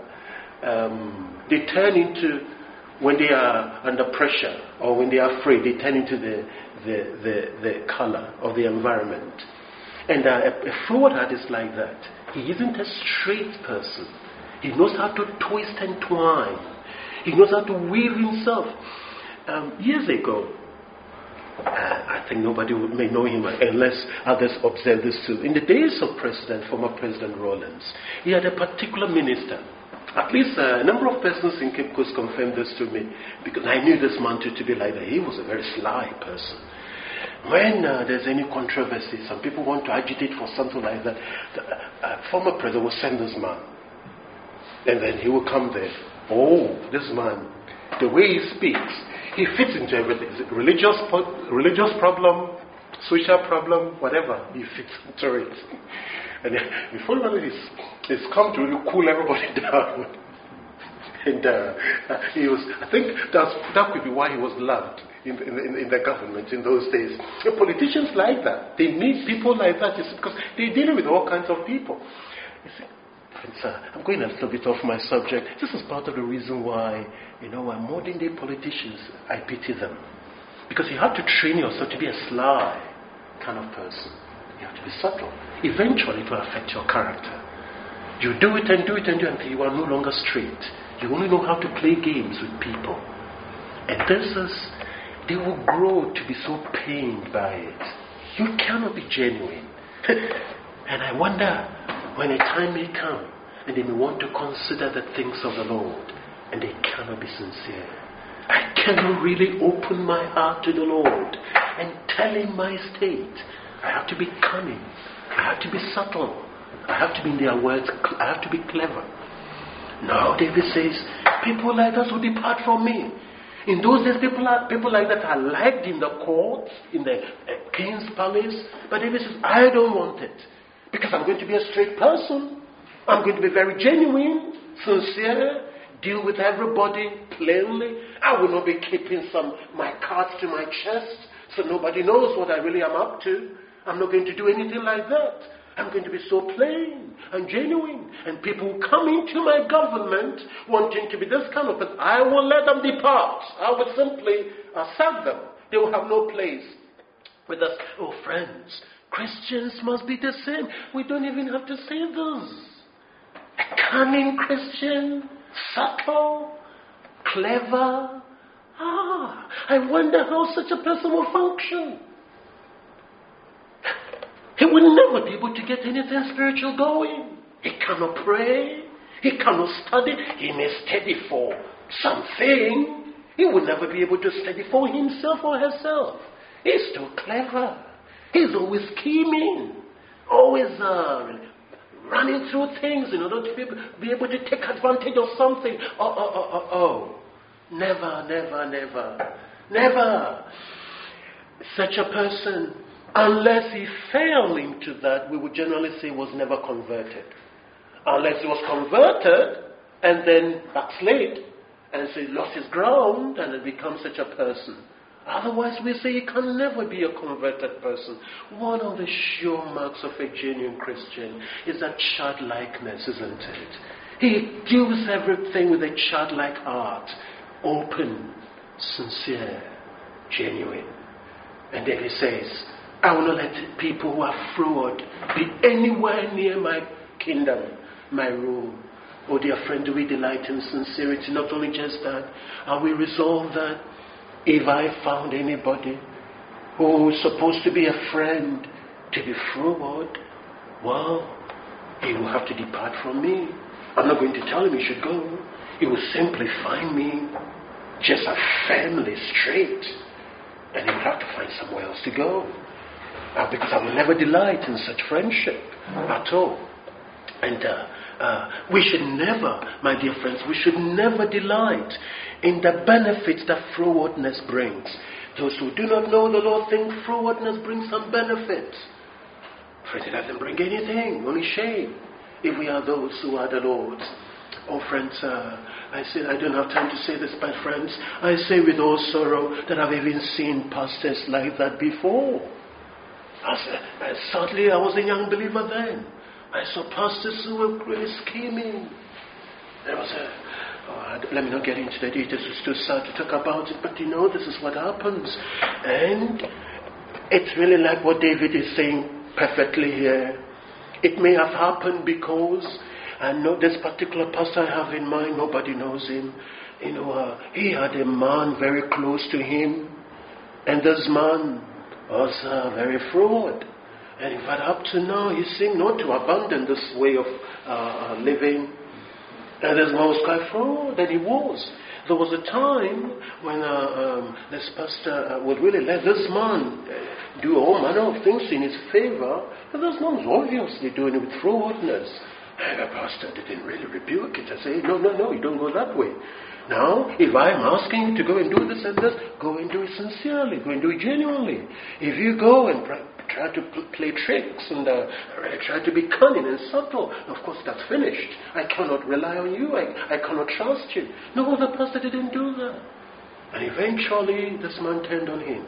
Um, they turn into, when they are under pressure or when they are afraid, they turn into the the, the, the color of the environment. And uh, a, a fraud artist like that, he isn't a straight person. He knows how to twist and twine. He knows how to weave himself. Um, years ago, uh, I think nobody would, may know him unless others observe this too. In the days of President, former President Rawlings, he had a particular minister. At least uh, a number of persons in Cape Coast confirmed this to me, because I knew this man to, to be like that. He was a very sly person. When uh, there's any controversy, some people want to agitate for something like that, the uh, former president will send this man. And then he will come there. Oh, this man, the way he speaks, he fits into everything. Is it religious, religious problem, social problem, whatever, he fits into it. And before you know it, he's, he's come to really cool everybody down. And uh, he was, I think that's, that could be why he was loved in the, in, the, in the government in those days. The politicians like that. They need people like that because they're dealing with all kinds of people. You see, friends, uh, I'm going a little bit off my subject. This is part of the reason why, you know, why modern day politicians, I pity them. Because you have to train yourself to be a sly kind of person. You have to be subtle. Eventually it will affect your character. You do it and do it and do it until you are no longer straight. You only know how to play games with people. And this is, they will grow to be so pained by it. You cannot be genuine. And I wonder when a time may come and they may want to consider the things of the Lord and they cannot be sincere. I cannot really open my heart to the Lord and tell him my state. I have to be cunning. I have to be subtle. I have to be in their words. I have to be clever. Now David says, people like that will depart from me. In those days, people, are, people like that are liked in the courts, in the uh, king's palace. But David says, I don't want it. Because I'm going to be a straight person. I'm going to be very genuine, sincere, deal with everybody plainly. I will not be keeping some my cards to my chest so nobody knows what I really am up to. I'm not going to do anything like that. I'm going to be so plain and genuine. And people who come into my government wanting to be this kind of person, I will let them depart. I will simply uh, sack them. They will have no place with us. Oh, friends, Christians must be the same. We don't even have to say this. A cunning Christian, subtle, clever. Ah, I wonder how such a person will function. He will never be able to get anything spiritual going. He cannot pray. He cannot study. He may study for something. He will never be able to study for himself or herself. He's too clever. He's always scheming. Always uh, running through things in order to be able, be able to take advantage of something. Oh, oh, oh, oh, oh. Never, never, never. Never. Such a person, unless he fell into that, we would generally say was never converted. Unless he was converted and then backslid and say lost his ground and then become such a person. Otherwise we say he can never be a converted person. One of the sure marks of a genuine Christian is that childlikeness, isn't it? He deals everything with a childlike heart. Open, sincere, genuine. And then he says, I will not let people who are fraud be anywhere near my kingdom, my rule. Oh dear friend, do we delight in sincerity? Not only just that, are we resolved that if I found anybody who is supposed to be a friend to be fraud, well, he will have to depart from me. I'm not going to tell him he should go. He will simply find me just a family straight, and he will have to find somewhere else to go. Uh, because I will never delight in such friendship at all. And uh, uh, we should never, my dear friends, we should never delight in the benefits that frowardness brings. Those who do not know the Lord think frowardness brings some benefits. Friends, it doesn't bring anything, only shame, if we are those who are the Lord's. Oh, friends, uh, I say I don't have time to say this, but friends, I say with all sorrow that I've even seen pastors like that before. I said, and sadly, I was a young believer then. I saw pastors who were really scheming. There was a, oh, let me not get into the details, it's too sad to talk about it, but you know, this is what happens. And it's really like what David is saying perfectly here. It may have happened because I know this particular pastor I have in mind, nobody knows him. You know, uh, he had a man very close to him, and this man was uh, very fraud. And in fact, up to now, he seemed not to abandon this way of uh, living. And this man was quite fraud, and he was. There was a time when uh, um, this pastor uh, would really let this man uh, do all manner of things in his favor, and this man was obviously doing it with fraudness. And the pastor didn't really rebuke it. I say, no, no, no, you don't go that way. Now, if I'm asking you to go and do this and this, go and do it sincerely, go and do it genuinely. If you go and pr- try to pl- play tricks and uh, try to be cunning and subtle, of course that's finished. I cannot rely on you, I, I cannot trust you. No, the pastor didn't do that. And eventually, this man turned on him.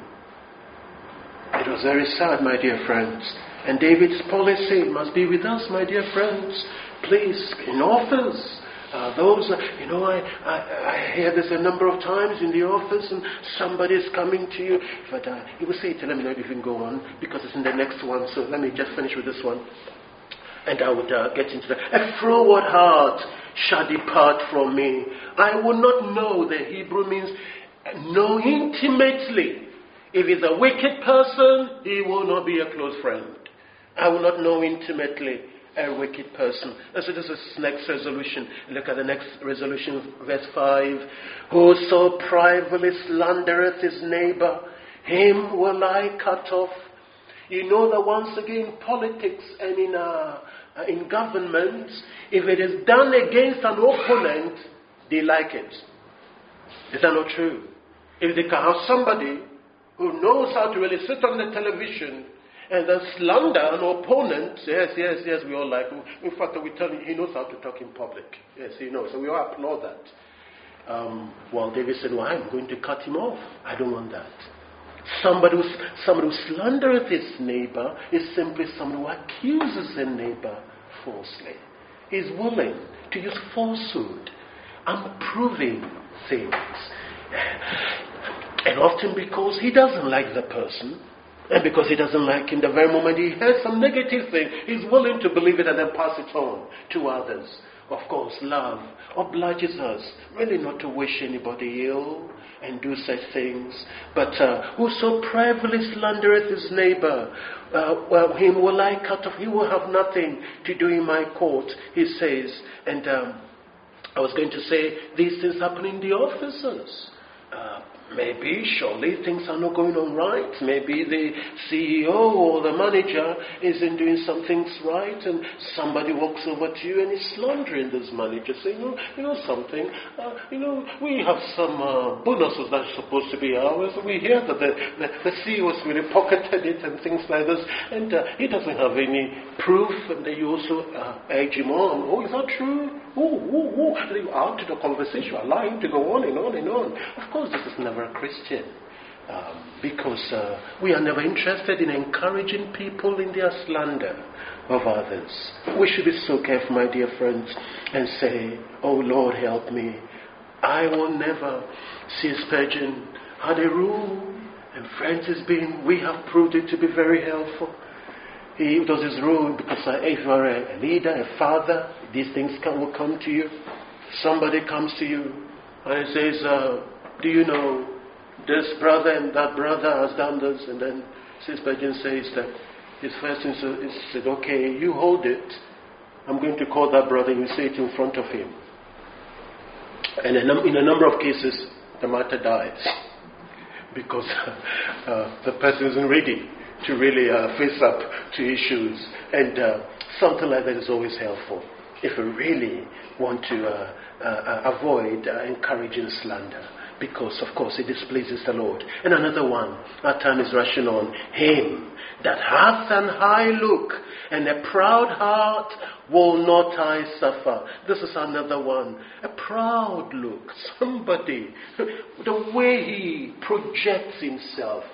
It was very sad, my dear friends. And David's policy must be with us, my dear friends. Please, in office, Uh, those, uh, you know, I, I, I hear this a number of times in the office, and somebody is coming to you. But uh, you will say, let me know if you can go on, because it's in the next one. So let me just finish with this one. And I would uh, get into that. A froward heart shall depart from me. I will not know. The Hebrew means know intimately. If he's a wicked person, he will not be a close friend. I will not know intimately a wicked person. And so this is next resolution. Look at the next resolution, verse five. Whoso privately slandereth his neighbor, him will I cut off. You know that once again, politics and in uh, in government, if it is done against an opponent, they like it. Is that not true? If they can have somebody who knows how to really sit on the television and then slander an opponent, yes, yes, yes, we all like him. In fact, we tell him he knows how to talk in public. Yes, he knows. So we all applaud that. Um, well, David said, well, I'm going to cut him off. I don't want that. Somebody who, somebody who slandereth his neighbor is simply someone who accuses a neighbor falsely. He's willing to use falsehood, unproving things. And often because he doesn't like the person, and because he doesn't like him, the very moment he hears some negative thing, he's willing to believe it and then pass it on to others. Of course, love obliges us really not to wish anybody ill and do such things. But uh, whoso privately slandereth his neighbor, uh, well, him will I cut off. He will have nothing to do in my court, he says. And um, I was going to say, these things happen in the offices. Uh, Maybe, surely, things are not going on right. Maybe the C E O or the manager isn't doing some things right, and somebody walks over to you and is slandering this manager, saying, you know, you know something, uh, you know, we have some uh, bonuses that are supposed to be ours. We hear that the, the, the C E O has really pocketed it and things like this, and uh, he doesn't have any proof, and then you also uh, urge him on. Oh, is that true? Oh, oh, oh. And you add to the conversation, allow him to go on and on and on. Of course, this is never a Christian, um, because uh, we are never interested in encouraging people in their slander of others. We should be so careful, my dear friends, and say, oh Lord, help me. I will never see Spurgeon had a rule, and friends, has been, we have proved it to be very helpful. He does his rule because uh, if you are a leader, a father, these things can, will come to you. Somebody comes to you and says, uh, do you know this brother and that brother has done this? And then Spurgeon says that his first thing is said, okay, you hold it. I'm going to call that brother and you say it in front of him. And in a number of cases, the matter dies because uh, the person isn't ready to really uh, face up to issues. And uh, something like that is always helpful if we really want to uh, uh, avoid uh, encouraging slander, because of course it displeases the Lord. And another one, our time is rushing on. Him that hath an high look and a proud heart will not I suffer. This is another one. A proud look. Somebody, the way he projects himself,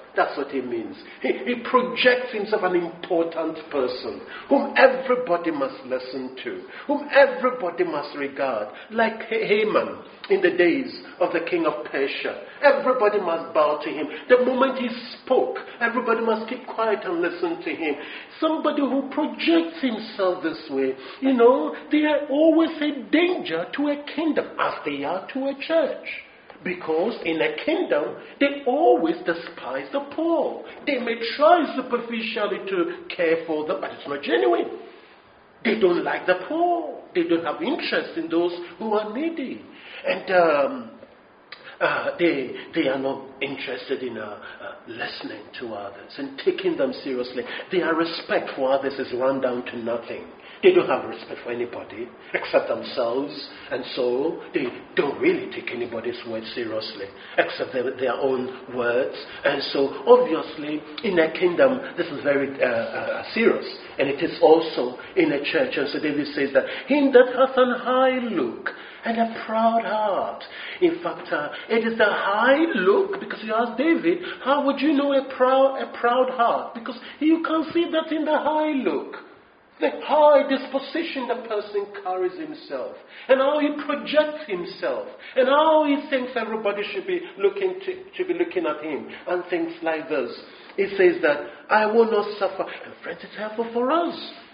That's what he means. He, he projects himself an important person whom everybody must listen to, whom everybody must regard, like Haman in the days of the king of Persia. Everybody must bow to him. The moment he spoke, everybody must keep quiet and listen to him. Somebody who projects himself this way, you know, they are always a danger to a kingdom, as they are to a church. Because in a kingdom, they always despise the poor. They may try superficially to care for them, but it's not genuine. They don't like the poor. They don't have interest in those who are needy. And um, uh, they, they are not interested in uh, uh, listening to others and taking them seriously. Their respect for others is run down to nothing. They don't have respect for anybody except themselves, and so they don't really take anybody's word seriously except their, their own words. And so obviously in a kingdom this is very uh, uh, serious, and it is also in a church. And so David says that him that hath an high look and a proud heart. In fact, uh, it is the high look, because you ask David, how would you know a proud, a proud heart? Because you can see that in the high look. The high disposition the person carries himself, and how he projects himself, and how he thinks everybody should be looking to, should be looking at him, and things like this. He says that I will not suffer. And friends, it's helpful for us.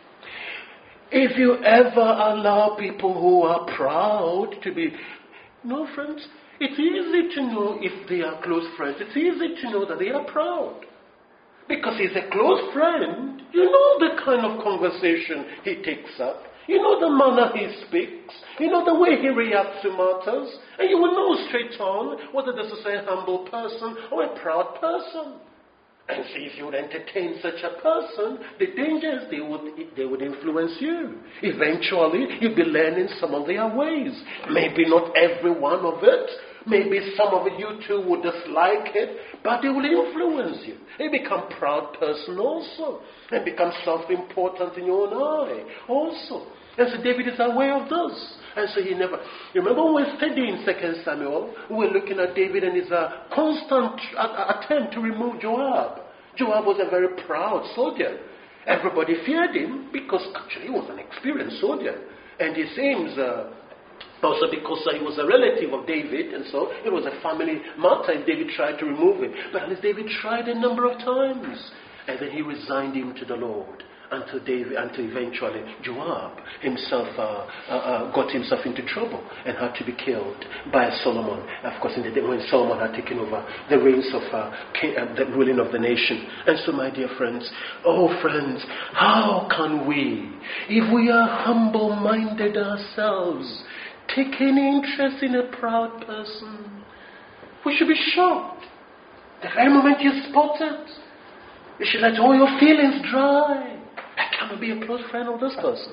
If you ever allow people who are proud to be, no, friends, it's easy to know if they are close friends. It's easy to know that they are proud. Because he's a close friend, you know the kind of conversation he takes up. You know the manner he speaks. You know the way he reacts to matters. And you will know straight on whether this is a humble person or a proud person. And so if you would entertain such a person, the danger is they would, they would influence you. Eventually, you'll be learning some of their ways. Maybe not every one of it. Maybe some of you too would dislike it, but it will influence you. You become a proud person also, and become self-important in your own eye also. And so David is aware of this. And so he never... You remember when we were studying Second Samuel, we were looking at David and his uh, constant uh, attempt to remove Joab. Joab was a very proud soldier. Everybody feared him because actually he was an experienced soldier. And he seems... Uh, Also because uh, he was a relative of David, and so it was a family matter if David tried to remove him. But at least David tried a number of times. And then he resigned him to the Lord until David, until eventually Joab himself uh, uh, uh, got himself into trouble and had to be killed by Solomon. Of course, in the day when Solomon had taken over the reins of uh, king, uh, the ruling of the nation. And so, my dear friends, oh friends, how can we, if we are humble-minded ourselves, take any interest in a proud person? We should be shocked. The very moment you spot it, you should let all your feelings dry. I cannot be a close friend of this person.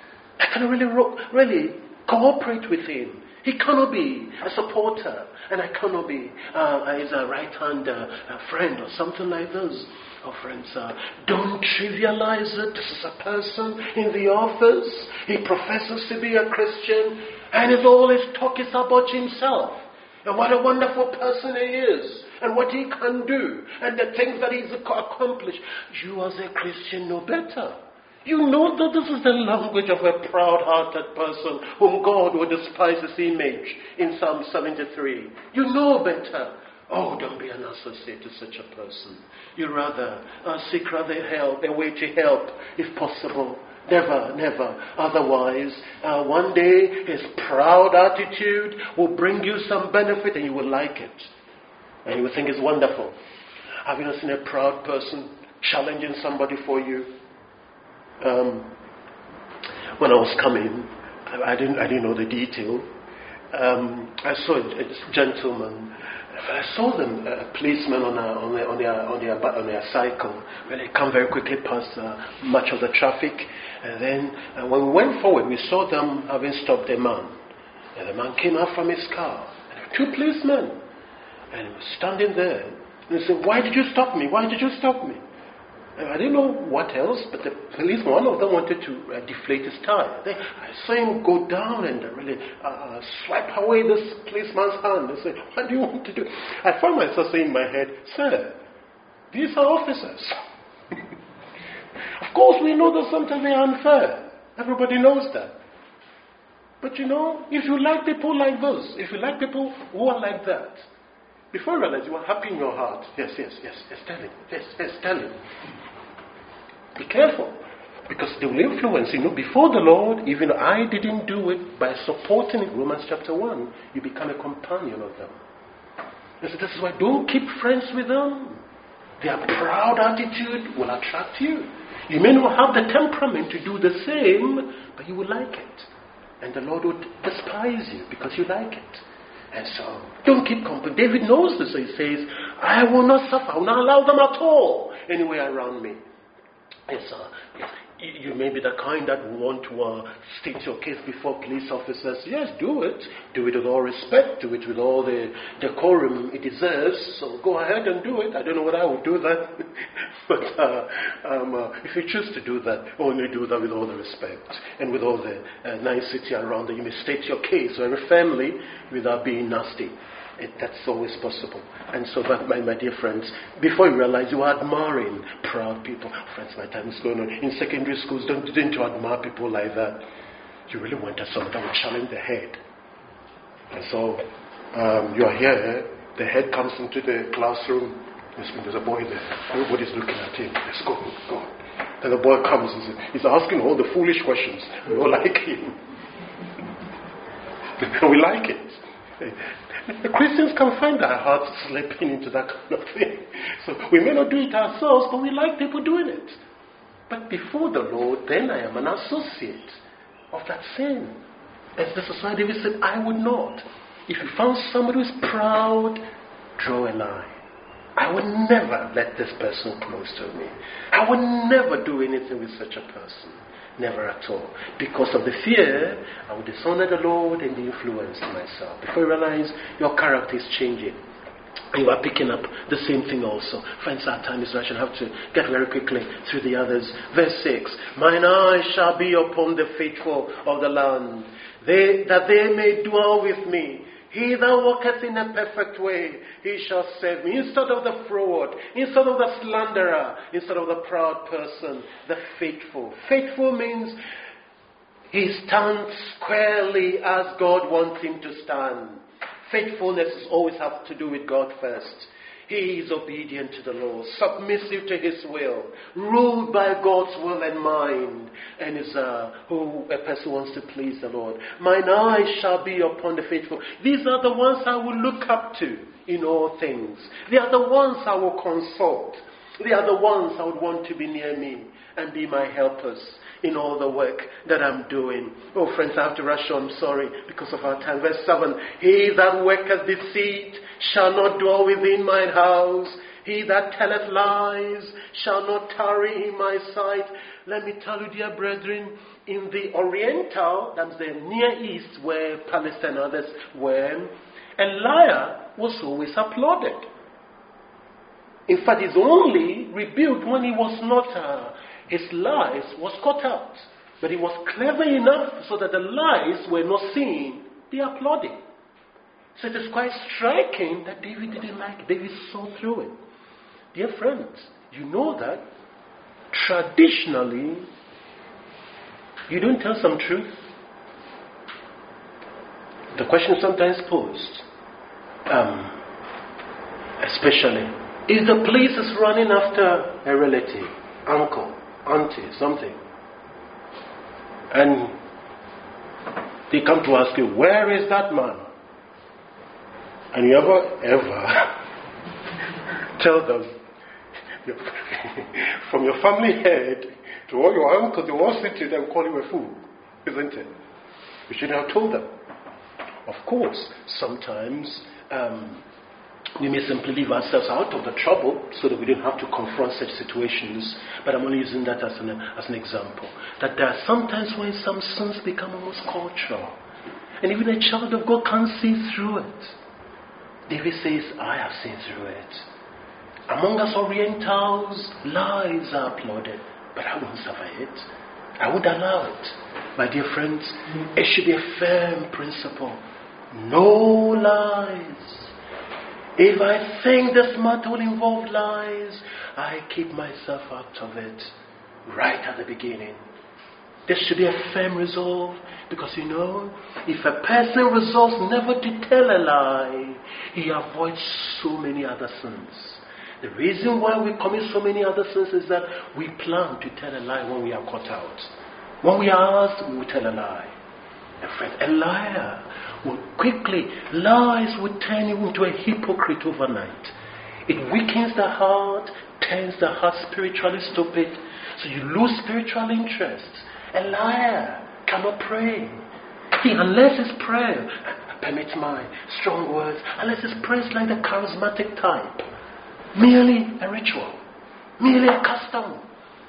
I cannot really, really cooperate with him. He cannot be a supporter, and I cannot be uh, his uh, right-hand uh, friend or something like this. Oh, friends, uh, don't trivialize it. This is a person in the office. He professes to be a Christian, and his all his talk is about himself. And what a wonderful person he is, and what he can do, and the things that he's accomplished. You as a Christian know better. You know that this is the language of a proud-hearted person whom God will despise his image in Psalm seventy-three. You know better. Oh, don't be an associate to such a person. You rather uh, seek rather help, a way to help, if possible. Never, never. Otherwise, uh, one day his proud attitude will bring you some benefit and you will like it. And you will think it's wonderful. Have you not seen a proud person challenging somebody for you? Um, when I was coming, I, I didn't I didn't know the detail. Um, I saw a, a gentleman. I saw them, a policeman on a, on their on their on their on their cycle. When they come very quickly past uh, much of the traffic, and then uh, when we went forward, we saw them having stopped a man. And the man came out from his car. And there were two policemen, and he was standing there. And he said, "Why did you stop me? Why did you stop me?" I didn't know what else, but the policeman, one of them wanted to uh, deflate his tire. They, I saw him go down and uh, really uh, swipe away this policeman's hand. I said, "What do you want to do?" I found myself saying in my head, "Sir, These are officers. Of course, we know that sometimes they are unfair. Everybody knows that. But you know, if you like people like those, if you like people who are like that, before you realize you are happy in your heart, yes, yes, yes, yes, tell him, yes, yes, tell him. Be careful, because they will influence you. You know, before the Lord, even though I didn't do it, by supporting it, Romans chapter one, you become a companion of them. And so this is why don't keep friends with them. Their proud attitude will attract you. You may not have the temperament to do the same, but you will like it. And the Lord would despise you because you like it. And so, don't keep company. David knows this, so he says, I will not suffer, I will not allow them at all anywhere around me. Yes, sir. Yes. You may be the kind that want to uh, state your case before police officers. Yes, do it. Do it with all respect. Do it with all the decorum it deserves. So go ahead and do it. I don't know whether I would do that. but uh, um, uh, if you choose to do that, only do that with all the respect and with all the uh, nicety around that. You may state your case very firmly without being nasty. It, that's always possible. And so, but my, my dear friends, before you realize you are admiring proud people, friends, my time is going on. In secondary schools, don't, didn't you admire people like that? You really wanted someone that would challenge the head. And so, um, you are here, the head comes into the classroom, there's a boy there, everybody's looking at him, let's go, go. And the boy comes, he's, he's asking all the foolish questions. We all like him. We like it. The Christians can find our hearts slipping into that kind of thing. So we may not do it ourselves, but we like people doing it. But before the Lord, then I am an associate of that sin. As the society we said, I would not. If you found somebody who's proud, draw a line. I would never let this person close to me. I would never do anything with such a person. Never at all. Because of the fear, I would dishonor the Lord and be influenced myself. Before you realize your character is changing. And you are picking up the same thing also. Friends, our time is rushing. I have to get very quickly through the others. Verse six. Mine eyes shall be upon the faithful of the land, they, that they may dwell with me. He that walketh in a perfect way, he shall save me. Instead of the froward, instead of the slanderer, instead of the proud person, the faithful. Faithful means he stands squarely as God wants him to stand. Faithfulness always has to do with God first. He is obedient to the Lord, submissive to His will, ruled by God's will and mind, and is uh, who a person wants to please the Lord. Mine eyes shall be upon the faithful. These are the ones I will look up to in all things. They are the ones I will consult. They are the ones I would want to be near me and be my helpers in all the work that I'm doing. Oh, friends, I have to rush on. I'm sorry because of our time. Verse seven. He that worketh deceit shall not dwell within mine house. He that telleth lies shall not tarry in my sight. Let me tell you, dear brethren, in the Oriental, that's the Near East, where Palestine and others were, a liar was always applauded. In fact, he's only rebuked when he was not, uh, his lies was caught out. But he was clever enough so that the lies were not seen, be applauded. So it is quite striking that David didn't like it. David saw through it. Dear friends, you know that traditionally, you don't tell some truth. The question sometimes posed, um, especially, if the police is running after a relative, uncle, auntie, something, and they come to ask you, where is that man? And you ever, ever tell them, from your family head to all your uncles, they all sit to them and call you a fool, isn't it? You should have told them. Of course, sometimes um, we may simply leave ourselves out of the trouble so that we don't have to confront such situations. But I'm only using that as an, as an example. That there are sometimes when some sins become almost cultural. And even a child of God can't see through it. David says, I have seen through it. Among us Orientals, lies are applauded, but I won't suffer it. I won't allow it. My dear friends, it should be a firm principle. No lies. If I think this matter will involve lies, I keep myself out of it right at the beginning. There should be a firm resolve, because you know, if a person resolves never to tell a lie, he avoids so many other sins. The reason why we commit so many other sins is that we plan to tell a lie when we are caught out. When we are asked, we will tell a lie. A friend, a liar will quickly, lies will turn you into a hypocrite overnight. It weakens the heart, turns the heart spiritually stupid, so you lose spiritual interest. A liar cannot pray. He, unless his prayer, permit my strong words, unless his prayer is like the charismatic type, merely a ritual, merely a custom.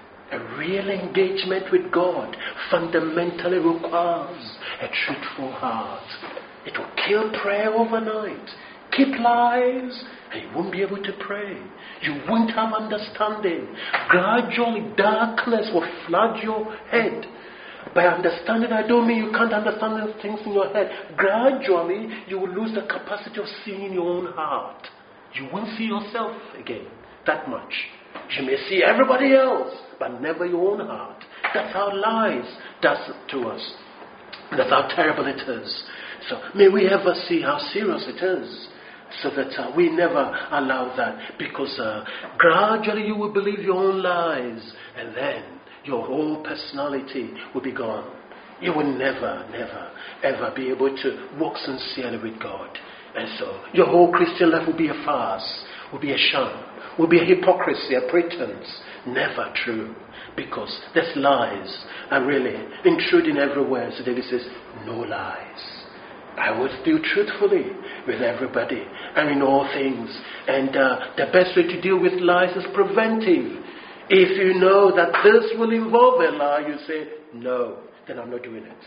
A real engagement with God fundamentally requires a truthful heart. It will kill prayer overnight. Keep lies, and you won't be able to pray. You won't have understanding. Gradually, darkness will flood your head. By understanding, I don't mean you can't understand things in your head. Gradually, you will lose the capacity of seeing your own heart. You won't see yourself again that much. You may see everybody else, but never your own heart. That's how lies does to us. That's how terrible it is. So may we ever see how serious it is, so that uh, we never allow that, because uh, gradually you will believe your own lies, and then your whole personality will be gone. You will never, never, ever be able to walk sincerely with God. And so your whole Christian life will be a farce, will be a sham, will be a hypocrisy, a pretense. Never true. Because there's lies are really intruding everywhere. So David says, no lies. I will deal truthfully with everybody and in all things. And uh, the best way to deal with lies is preventive. If you know that this will involve a lie, you say, no, then I'm not doing it.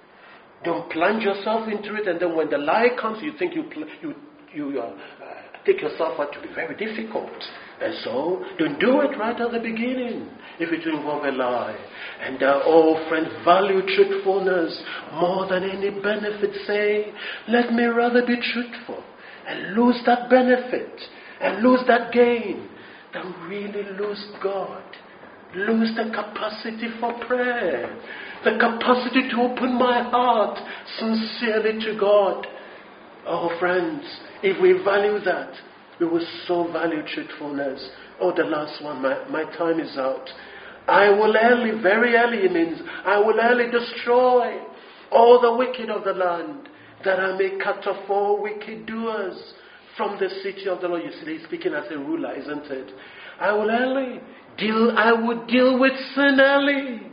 Don't plunge yourself into it, and then when the lie comes, you think you pl- you you uh, uh, take yourself out to be very difficult. And so, don't do it right at the beginning if it will involve a lie. And uh, oh, friends, value truthfulness more than any benefit. Say, let me rather be truthful and lose that benefit and lose that gain than really lose God. Lose the capacity for prayer, the capacity to open my heart sincerely to God. Oh, friends, if we value that, we will so value truthfulness. Oh, the last one, my, my time is out. I will early, very early it means, I will early destroy all the wicked of the land, that I may cut off all wicked doers from the city of the Lord. You see, he's speaking as a ruler, isn't it? I will early deal, I will deal with sin early.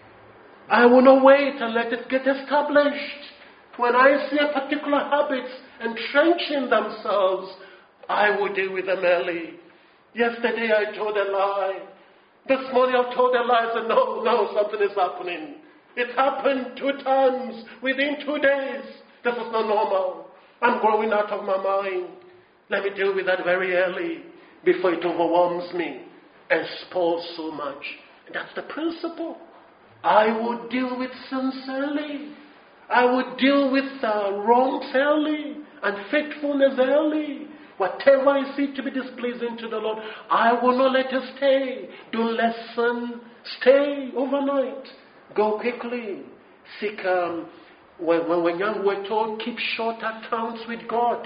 I will not wait and let it get established. When I see a particular habit entrenching themselves, I will deal with them early. Yesterday I told a lie. This morning I've told a lie. I said, no, no, something is happening. It happened two times within two days. This is not normal. I'm growing out of my mind. Let me deal with that very early before it overwhelms me and spoils so much. And that's the principle. I will deal with sins early. I will deal with uh, wrongs early and faithfulness early. Whatever I see to be displeasing to the Lord, I will not let it stay. Don't let sin stay overnight. Go quickly. Seek, um, when, when, when young we're told, keep short accounts with God.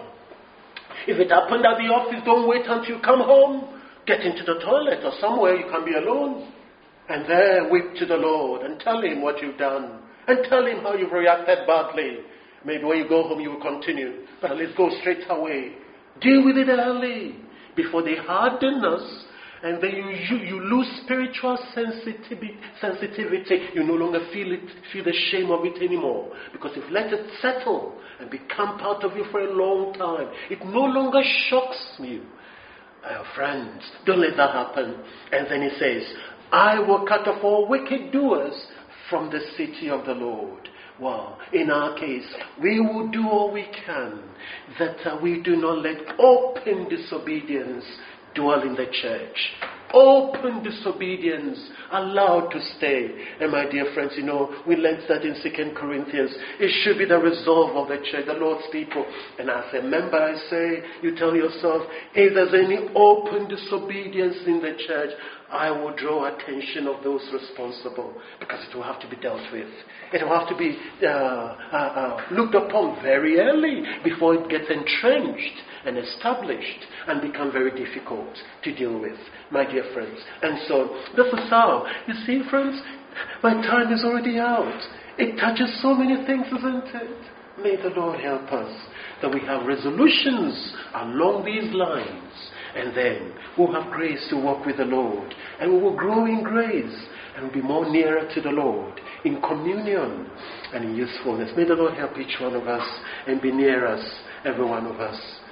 If it happened at the office, don't wait until you come home. Get into the toilet or somewhere you can be alone. And there weep to the Lord and tell Him what you've done. And tell Him how you've reacted badly. Maybe when you go home you will continue. But at least go straight away. Deal with it early before they harden us, and then you, you you lose spiritual sensitivity. Sensitivity. You no longer feel it, feel the shame of it anymore, because you've let it settle and become part of you for a long time. It no longer shocks you. Uh, friends, don't let that happen. And then he says, "I will cut off all wicked doers from the city of the Lord." Well, in our case, we will do all we can that uh, we do not let open disobedience dwell in the church. open disobedience allowed to stay. And my dear friends, you know, we learned that in Second Corinthians. It should be the resolve of the church, the Lord's people. And as a member, I say, you tell yourself, if there's any open disobedience in the church, I will draw attention of those responsible, because it will have to be dealt with. It will have to be uh, uh, uh, looked upon very early before it gets entrenched and established and become very difficult to deal with, my dear friends. And so, this is how. You see, friends, my time is already out. It touches so many things, isn't it? May the Lord help us that we have resolutions along these lines. And then we'll have grace to walk with the Lord. And we will grow in grace. And we'll be more nearer to the Lord in communion and in usefulness. May the Lord help each one of us and be near us, every one of us.